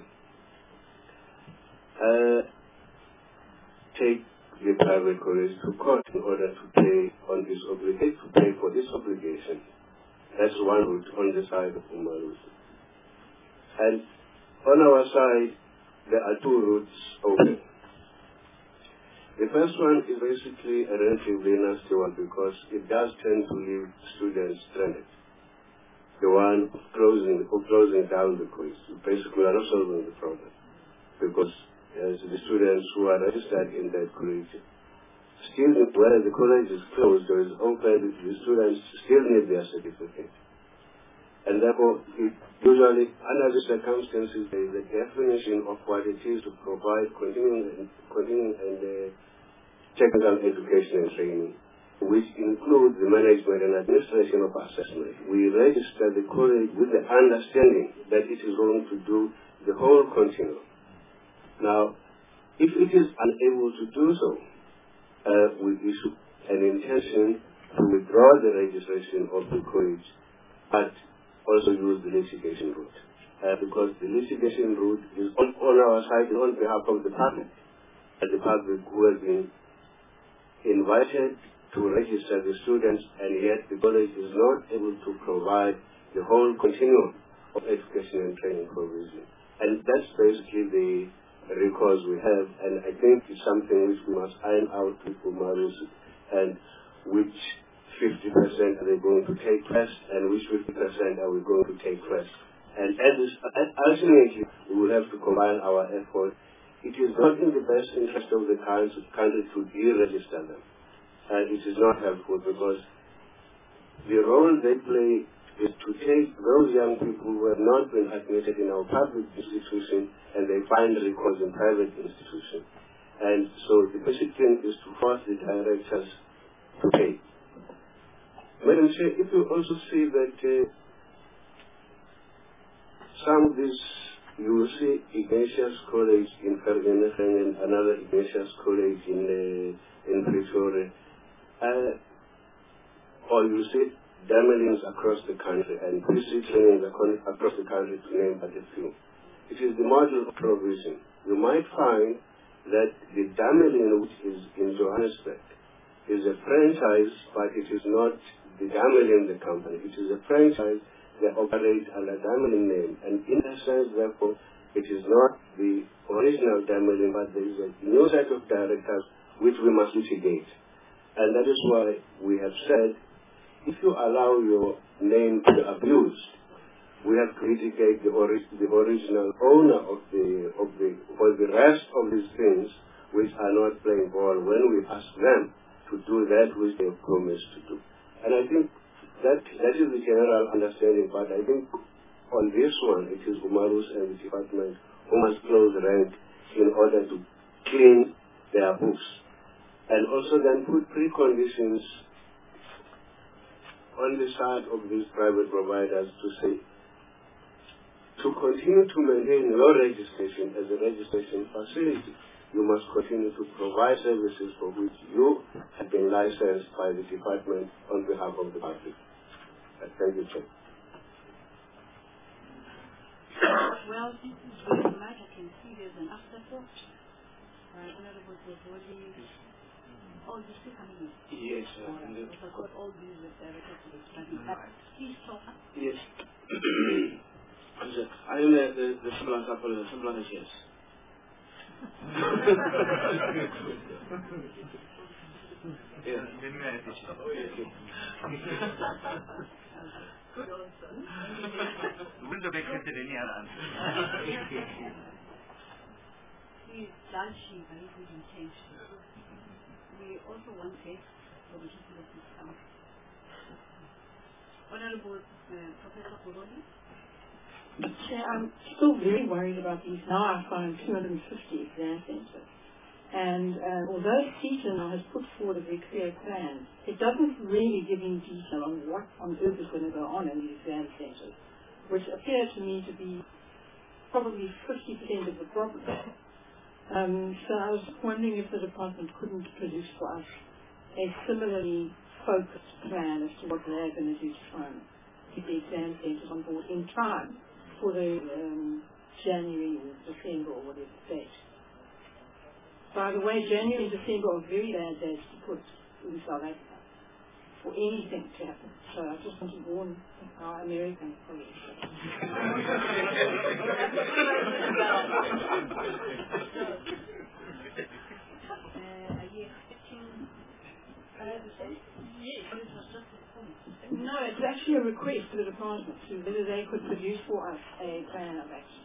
Uh, take the private college to court in order to pay on this obligation, to pay for this obligation. That's one route on the side of Umaru's. And on our side, there are two routes open. The first one is basically a relatively nasty one because it does tend to leave students stranded. The one closing, closing down the college. Basically, we are not solving the problem because as the students who are registered in that college, still, where the college is closed or is open, the students still need their certificate. And therefore, it usually, under the circumstances, there is a definition of what it is to provide continuing and, continuing and uh, technical education and training, which includes the management and administration of assessment. We register the college with the understanding that it is going to do the whole continuum. Now, If it is unable to do so, uh, we issue an intention to withdraw the registration of the college, but also use the litigation route. Uh, because the litigation route is on, on our side on behalf of the public, and the public who has been invited to register the students, and yet the college is not able to provide the whole continuum of education and training provision. And that's basically the recourse we have, and I think it's something which we must iron out with Umarus, and which fifty percent are they going to take first, and which fifty percent are we going to take first. And as is, ultimately, we will have to combine our effort. It is not in the best interest of the country to deregister them. And it is not helpful because the role they play is to take those young people who have not been admitted in our public institution and they find recourse in private institution. And so the basic thing is to force the directors to pay. Madam Chair, if you also see that uh, some of these, you will see Ignatius College in Vereeniging and another Ignatius College in uh, in Pretoria, uh, or you see Damelins across the country and P C trainings across the country, to name but a few. It is the model of provision. You might find that the Damelin, which is in Johannesburg, is a franchise, but it is not the Damelin, the company. It is a franchise that operates under Damelin name, and in a sense, therefore, it is not the original Damelin, but there is a new set of directors which we must litigate. And that is why we have said, if you allow your name to be abused, we have to litigate the, ori the original owner of the, of the, for the rest of these things which are not playing ball when we ask them to do that which they have promised to do. And I think that, that is the general understanding, but I think on this one, it is Umarus and the department who must close the rank in order to clean their books. And also then put preconditions on the side of these private providers to say, to continue to maintain your registration as a registration facility, you must continue to provide services for which you have been licensed by the department on behalf of the public. Uh, thank you, Chair. Well, this is very much. I can see there's an afterthought. Uh, Honorable Zeboli. Oh, you're still coming in? Yes, sir. All right. Because I've got all these with directors to the study. Please talk up. Yes. I am the, the, the simple answer for the simple answer is yes. Yeah. Good answer. Wouldn't have accepted any other answer. Please, judging very good intention. We also want guests for the people of this country. Honorable uh, Professor Kuroli. Chair, I'm still very worried about these. Now I find two hundred fifty exam centres. And uh, although CETA has put forward a very clear plan, it doesn't really give any detail on what on earth is going to go on in these exam centres, which appear to me to be probably fifty percent of the problem. Um, so I was wondering if the department couldn't produce for us a similarly focused plan as to what they're going to do to try and keep the exam centres on board in time for the um, January or December or whatever date. By the way, January and December are very bad days to put in South Africa for anything to happen. So I just want to warn our American colleagues. No, it's actually a request to the department to whether they could produce for us a plan of action.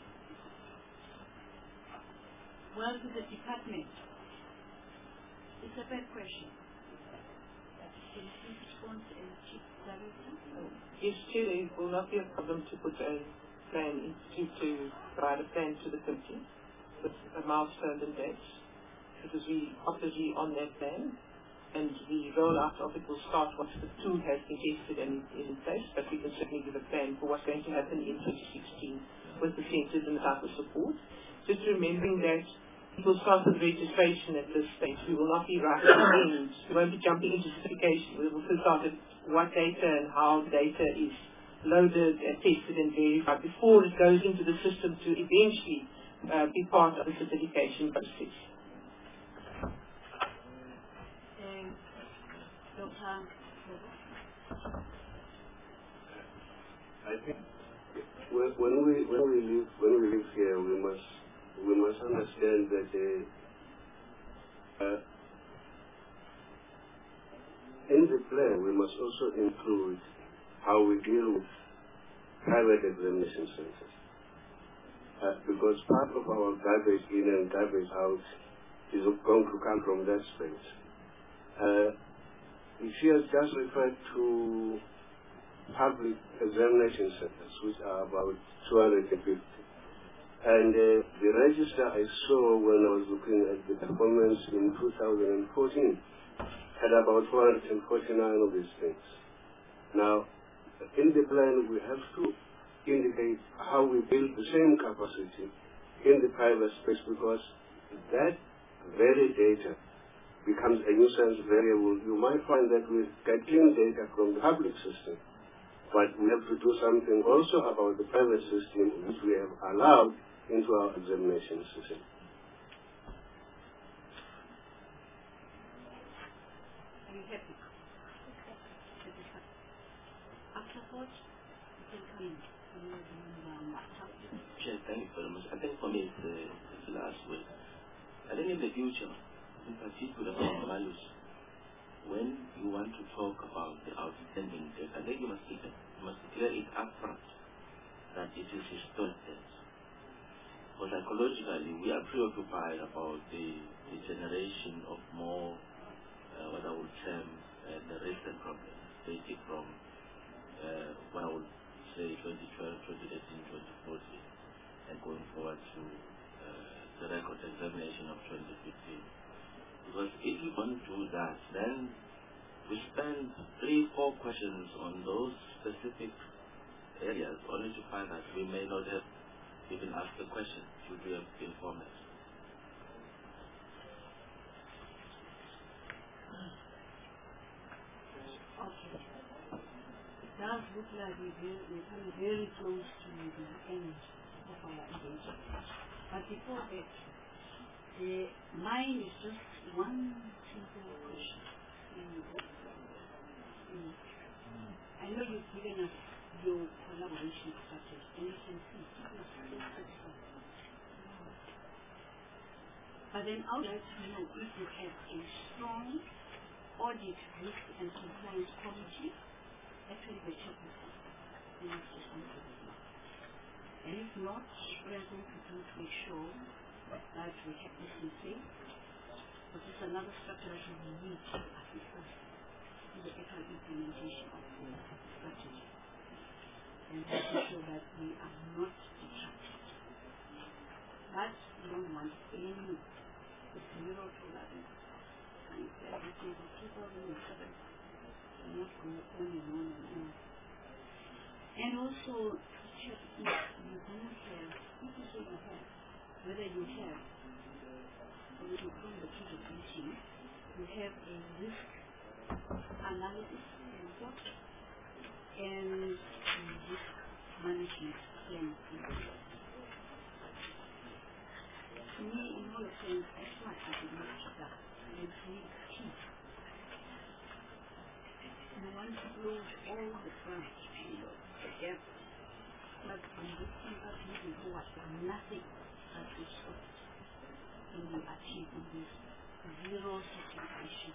Well, to the department. It's a bad question. Can you please respond as Chief Director? Yes, Chair, there will not be a problem to put a plan in, to, to provide a plan to the committee with a milestone and dates, because we obviously on that plan, and the rollout of it will start once the tool has been tested and is in place, but we can certainly give a plan for what's going to happen in twenty sixteen with the centres and the type of support. Just remembering that We'll start with registration at this stage. We will not be rushing in. We won't be jumping into certification. We will first start with what data and how data is loaded and tested and verified before it goes into the system to eventually uh, be part of the certification process. Um, Doctor I think when when we when we live when we live here, we must we must understand that uh, uh, in the plan we must also include how we deal with private examination centers, uh, because part of our garbage in and garbage out is going to come from that space. Uh, she has just referred to public examination centers, which are about two hundred fifty. And uh, the register I saw when I was looking at the performance in two thousand fourteen had about four hundred forty-nine of these things. Now, in the plan, we have to indicate how we build the same capacity in the private space, because that very data becomes a nuisance variable. You might find that we get clean data from the public system, but we have to do something also about the private system, which we have allowed into our examination system. Are you happy? Afterwards, you can come in. Chair, thank you very much. I think for me it's, uh, it's the last word. I think in the future, in particular for values, when you want to talk about the outstanding debt, I think you must, you must declare it upfront that it is historic debt. Because psychologically, we are preoccupied about the, the generation of more, uh, what I would term, uh, the recent problems, dating from, uh, what I would say, twenty twelve, twenty thirteen, twenty fourteen, and going forward to uh, the record examination of twenty fifteen. Because if you don't do that, then we spend three, four questions on those specific areas only to find that we may not have even asked the question. Should we have informed us? Okay. It does look like we're very, we're coming very close to the end of our engagement. But before that, uh, mine is just one simple question. Mm. I know you've given us your collaboration strategy, and you can see people are so satisfied. But then I would like to know if you have a strong audit, risk and compliance committee, actually the chairperson is responsible. And if not, we are going to do to make sure that we have this in place. But this is another structure that we need to assist us in the actual implementation of the strategy. And making sure that we are not distracted. But we don't want any zero tolerance. And everything from two thousand seven will not go on and on and on. And also, check if you don't have, if you say you have, whether you have, or if you come the capability, you have a risk analysis report and risk management plan. To me, in all of things, that's why I did not do that. It's really key. You want to close all the branch, you know, the gap. But when this thing up moving forward, nothing that will stop it. And we achieve on this zero situation.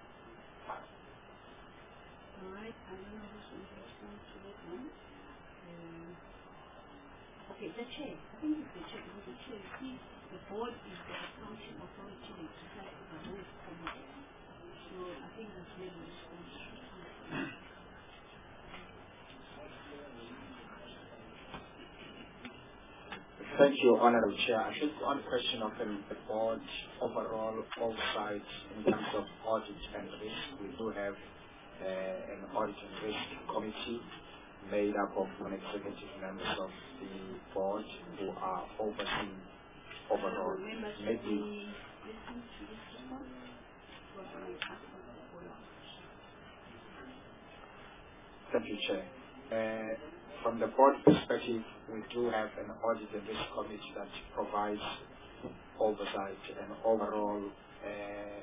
Alright, I don't know who's going to respond to that one. Um, okay, the chair. I think it's the chair, because the chair is the board is the accounting authority that decides the whole committee. So I think that's where the response should come from. Thank you, Honorable Chair. I think one question of the board overall oversight in terms of audit and risk. We do have uh, an audit and risk committee made up of non-executive members of the board who are overseeing overall. Maybe. Thank you, Chair. Uh, from the board perspective, we do have an audit and risk committee that provides oversight and overall uh,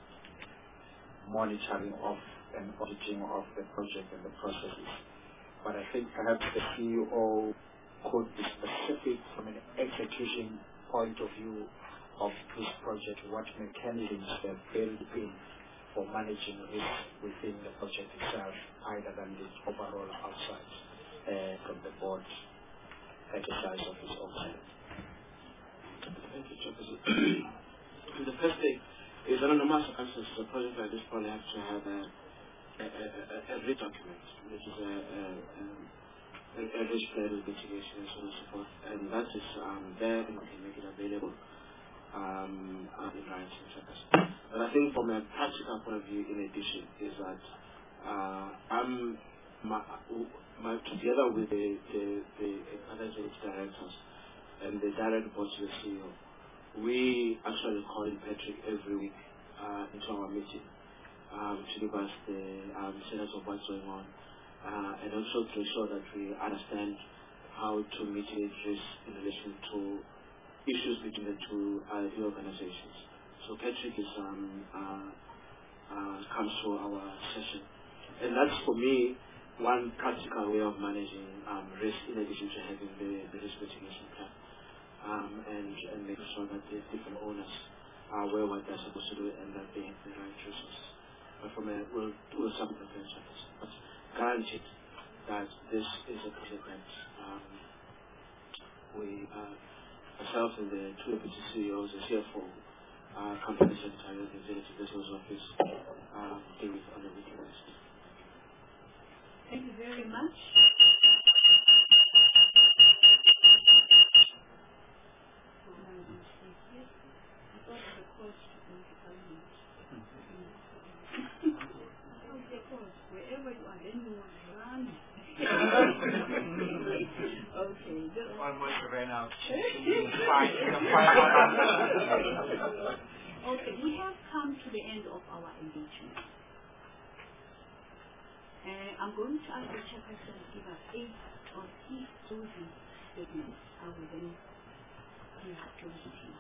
monitoring of and auditing of the project and the processes. But I think perhaps the C E O could be specific from an execution point of view of this project, what mechanisms they've built in for managing risk within the project itself, either than the overall outside uh, from the board exercise of its oversight. Thank you, Chairperson. The first thing is that under most circumstances, a project like this probably has to have a, a, a, a, a risk document, which is a, a, a, a risk level mitigation and so on and so forth. And that is um, there and we can make it available um, in writing, Chairperson. But I think from a practical point of view, in addition, is that uh, I'm my, my, together with the, the, the other directors and the direct reports to the C E O, we actually call in Patrick every week uh, into our meeting um, to give us the um, status of what's going on uh, and also to ensure that we understand how to mitigate risk in relation to issues between the two uh, the organizations. So Patrick is um, uh, uh, comes to our session, and that's for me one practical way of managing um, risk in addition to having the, the risk mitigation plan. Um, and, and making sure that the different owners are aware what they're supposed to do and that they have the right resources. But from a, we'll do some of the service, but guaranteed that this is a project that um, we, uh, myself and the two deputy C E Os, the C F O, uh, company secretary, the executive business office, uh, deal with on a weekly basis. Thank you very much. Wherever you are, then you want to run. Okay. Almost ran out. Okay, we have come to the end of our engagement. Uh, I'm going to ask the chairperson to give us eight of his closing statements. I will then give closing to you.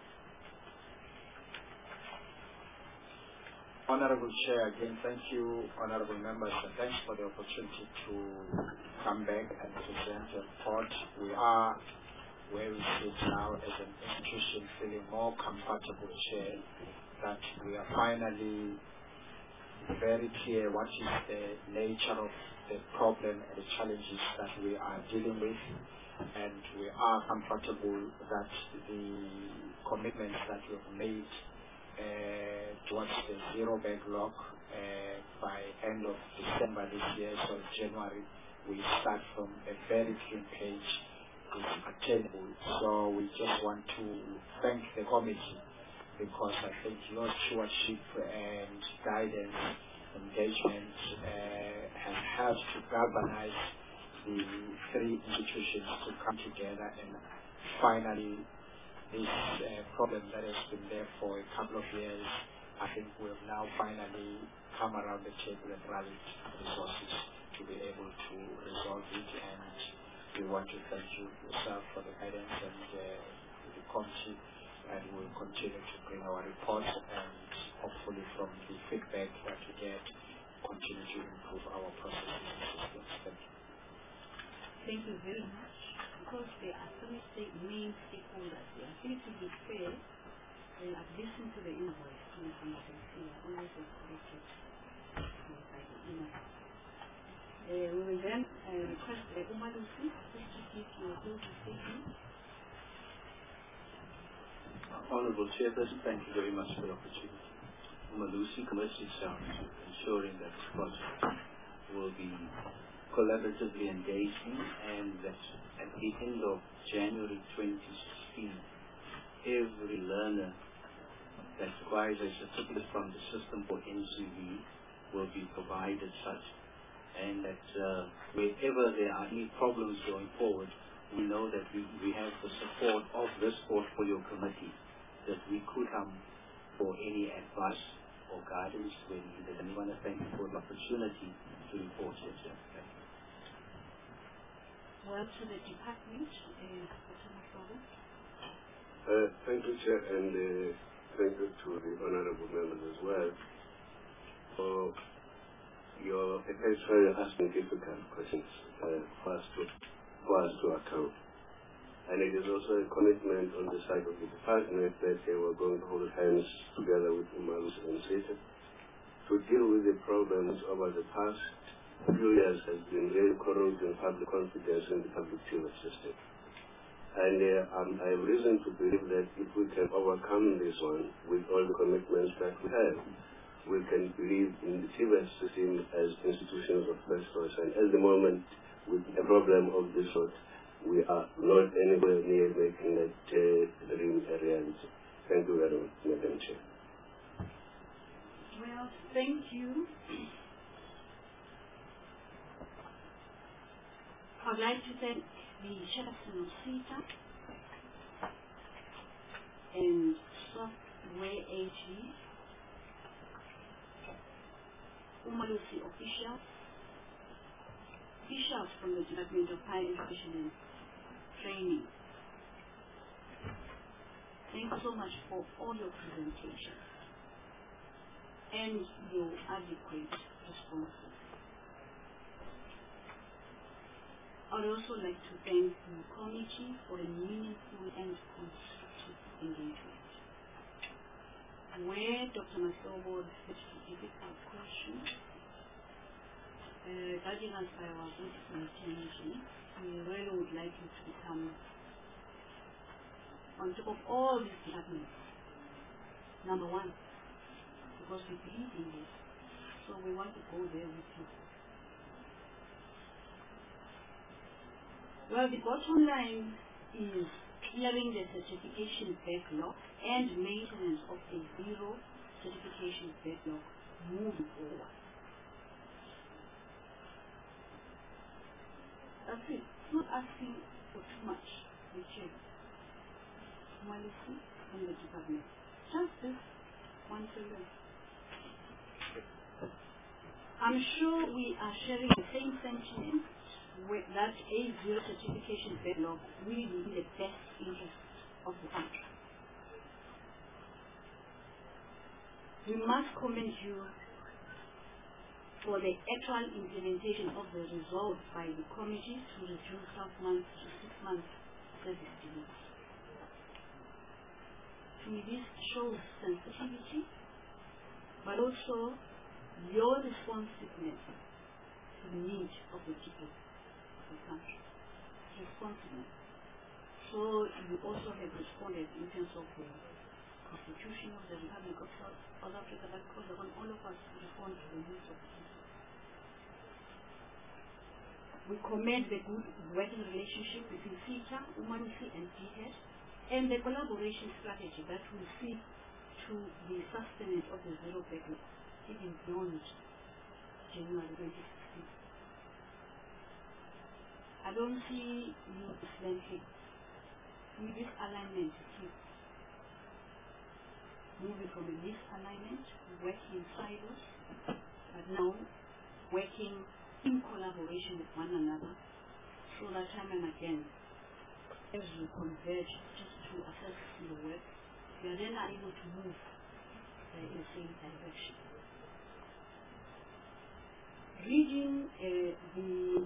Honorable Chair, again, thank you, honorable members, and thanks for the opportunity to come back and present a report. We are where we sit now as an institution feeling more comfortable, Chair, that we are finally very clear what is the nature of the problem and the challenges that we are dealing with, and we are comfortable that the commitments that we have made Uh, towards the zero backlog uh, by end of December this year, so January, we start from a very clean page. It's attainable. So we just want to thank the committee because I think your stewardship and guidance, engagement uh, has helped to galvanize the three institutions to come together and finally this uh, problem that has been there for a couple of years, I think we have now finally come around the table and rallied resources to be able to resolve it. And we want to thank you yourself for the guidance and uh, the committee, and we'll continue to bring our reports and hopefully from the feedback that we get, continue to improve our processes and systems. Thank you. Thank you very much. Because there are three state main stakeholders there. I think to be fair, they have listened to the invoice and I can see always have corrected by the email. Uh, we will then uh, request uh, Umalusi just to give your closing statement. Honorable Chairperson, thank you very much for the opportunity. Umalusi commits itself to ensuring that this project will be collaboratively engaging and that at the end of January twenty sixteen, every learner that requires a certificate from the system for N C V will be provided such, and that uh, wherever there are any problems going forward, we know know that we, we have the support of this portfolio committee, that we could come for any advice or guidance when needed. And we want to thank you for the opportunity to report here today. Thank you. Well, to the department, uh, Doctor Masobo. Uh, thank you, Chair, and uh, thank you to the honorable members as well for your essentially asking difficult questions uh, for us to for us to account. And it is also a commitment on the side of the department that they were going to hold hands together with Umalus and SETA to deal with the problems over the past few years has been very corroding public confidence in the public service system. And uh, um, I have reason to believe that if we can overcome this one with all the commitments that we have, we can believe in the civil system as institutions of first choice. And at the moment, with a problem of this sort, we are not anywhere near making that uh, dream a reality. Thank you very much, Madam Chair. Well, thank you. I'd like to thank the chairperson of SETA and Software A G, Umalusi officials, officials from the Department of Higher Education and Training. Thank you so much for all your presentations and your adequate responses. I would also like to thank the committee for a meaningful and constructive engagement. Where Doctor Masobo referred to difficult questions, uh, guiding us by our good intention, we really would like you to become on top of all these departments. Number one, because we believe in this, so we want to go there with you. Well, the bottom line is clearing the certification backlog and maintenance of a zero certification backlog moving forward. That's it. It's not asking for too much, the chair, Umalusi, and the department. Just this once a year. I'm sure we are sharing the same sentiment with that A zero certification backlog really in the best interest of the country. We must commend you for the actual implementation of the resolve by the committee to reduce twelve months to six months service delays. To me, this shows sensitivity, but also your responsiveness to the needs of the people of the country. Responsiveness. So you also have responded in terms of the Constitution of the Republic of South Africa that calls upon all of us to respond to the needs of the people. We commend the good working relationship between SETA, Umalusi, and D H E D, and the collaboration strategy that will see to the sustenance of the zero backlog even beyond January twenty sixteen. I don't see you differently with this alignment too. Moving from a misalignment, working in silos, but now working in collaboration with one another, so that time and again, as we converge just to assess your work, we are then able to move uh, in the same direction. Reading uh, the,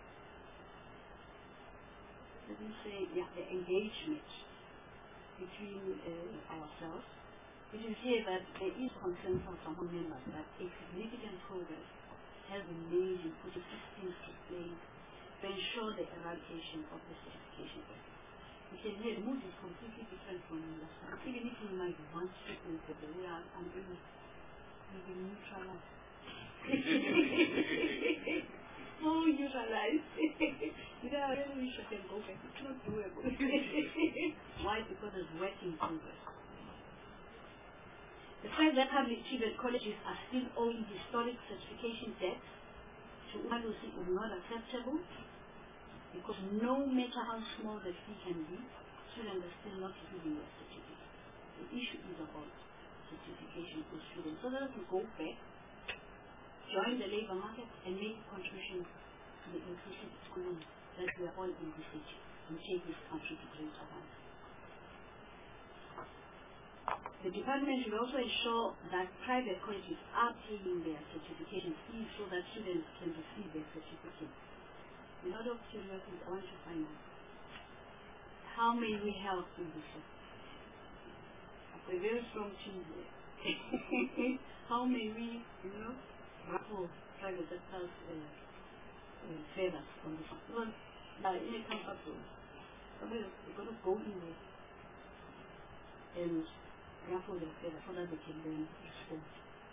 let me say, yeah, the engagement between uh, ourselves, it is here that there is consensus among members that a significant progress has been made in putting systems to place to ensure the eradication of the certification. You can hear the mood is completely different from the last. Even if you might want to think that we are unable to be neutralized. So neutralized. You know, I really wish I can go back. It's not doable. Why? Because it's work in progress. The fact that public achievement colleges are still owing historic certification debts to Umalusi is not acceptable. Because no matter how small the fee can be, students are still not giving a certificate. The issue is about certification for students. So that we go back, join the labor market, and make contributions to the inclusive schooling that we are all envisaging and take this country to greater heights. The department should also ensure that private colleges are paying their certification fees so that students can receive their certificate. In order of curiosity, I want to find out how may we help in this sector? A very strong team here. How may we, you know, ruffle private sector's uh, uh, favors on this? Well, now in a comfort zone, somebody is going to go in there and ruffle their favors so that they can then respond.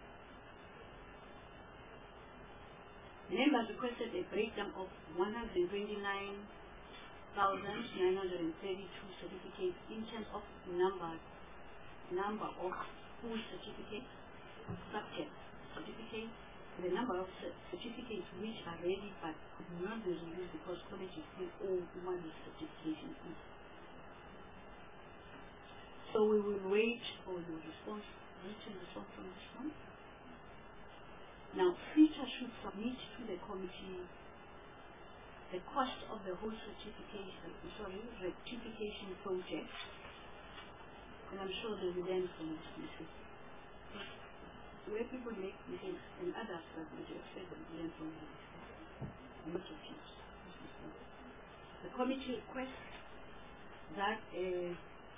Members requested a breakdown of one hundred twenty-nine thousand nine hundred thirty-two certificates in terms of number number of full certificates, subject certificates, and the number of certificates which are ready but could not be released because colleges still owe one certification fees. So we will wait for your response, written response from this one. Now, FITA should submit to the committee the cost of the whole certification, sorry, rectification project, and I'm sure they will learn from this mistake. Where people make mistakes and others that we expect them to learn from the mistakes, not refuse. The committee requests that a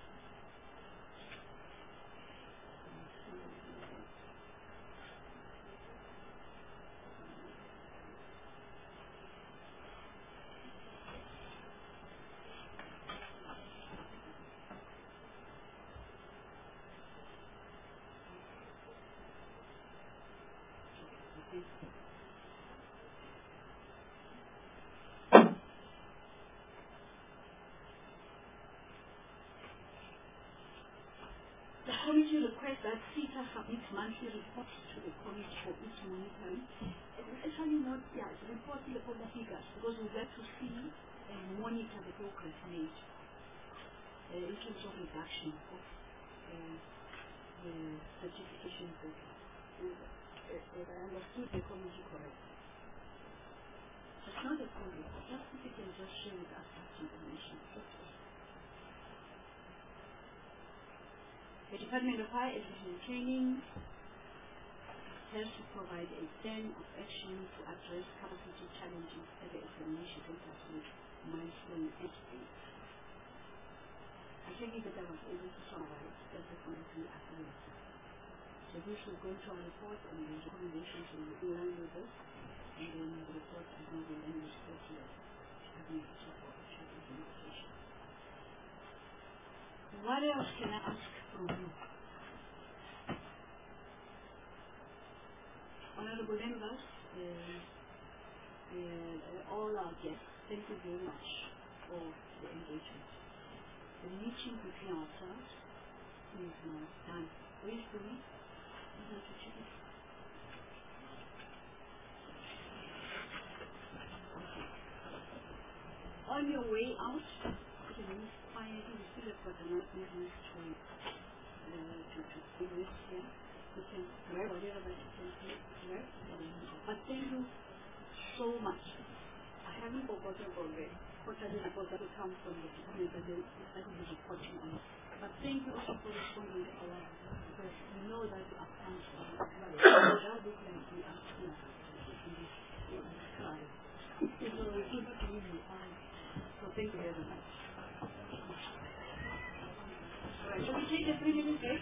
The committee requests that FITA submits monthly reports to the committee for its monitoring. It's actually not, yeah, it's reporting the proper figures because we have to see and monitor the progress made uh, in terms of reduction of uh, the certification program. Uh, uh, I understood the committee correctly. It's not a full report, just if you can just share with us that information. The Department of Higher Education and Training has to provide a plan of action to address capacity challenges at the examination centers with milestone estimates. I think that I was able to summarize that the committee agrees. So we should go to our report and the recommendations will be in line with this, and then the report is not in any report here. Having to support the challenge in education. What else can I ask from you? Honorable members, uh, uh, all our guests, thank you very much for the engagement. The meeting between ourselves is now done. Where is the week? On your way out, please quietly, we still have got enough business to, uh, to, to do this here. You can grab whatever that you can take, grab. But thank you so much. I haven't forgotten about the quarterly report that will come from the department that will be reporting on. But thank you also for responding to our, because we know that you are answering. It does look like we are here in this trial. So it's good to meet you. So thank you very much. Alright, shall we take a three minute break?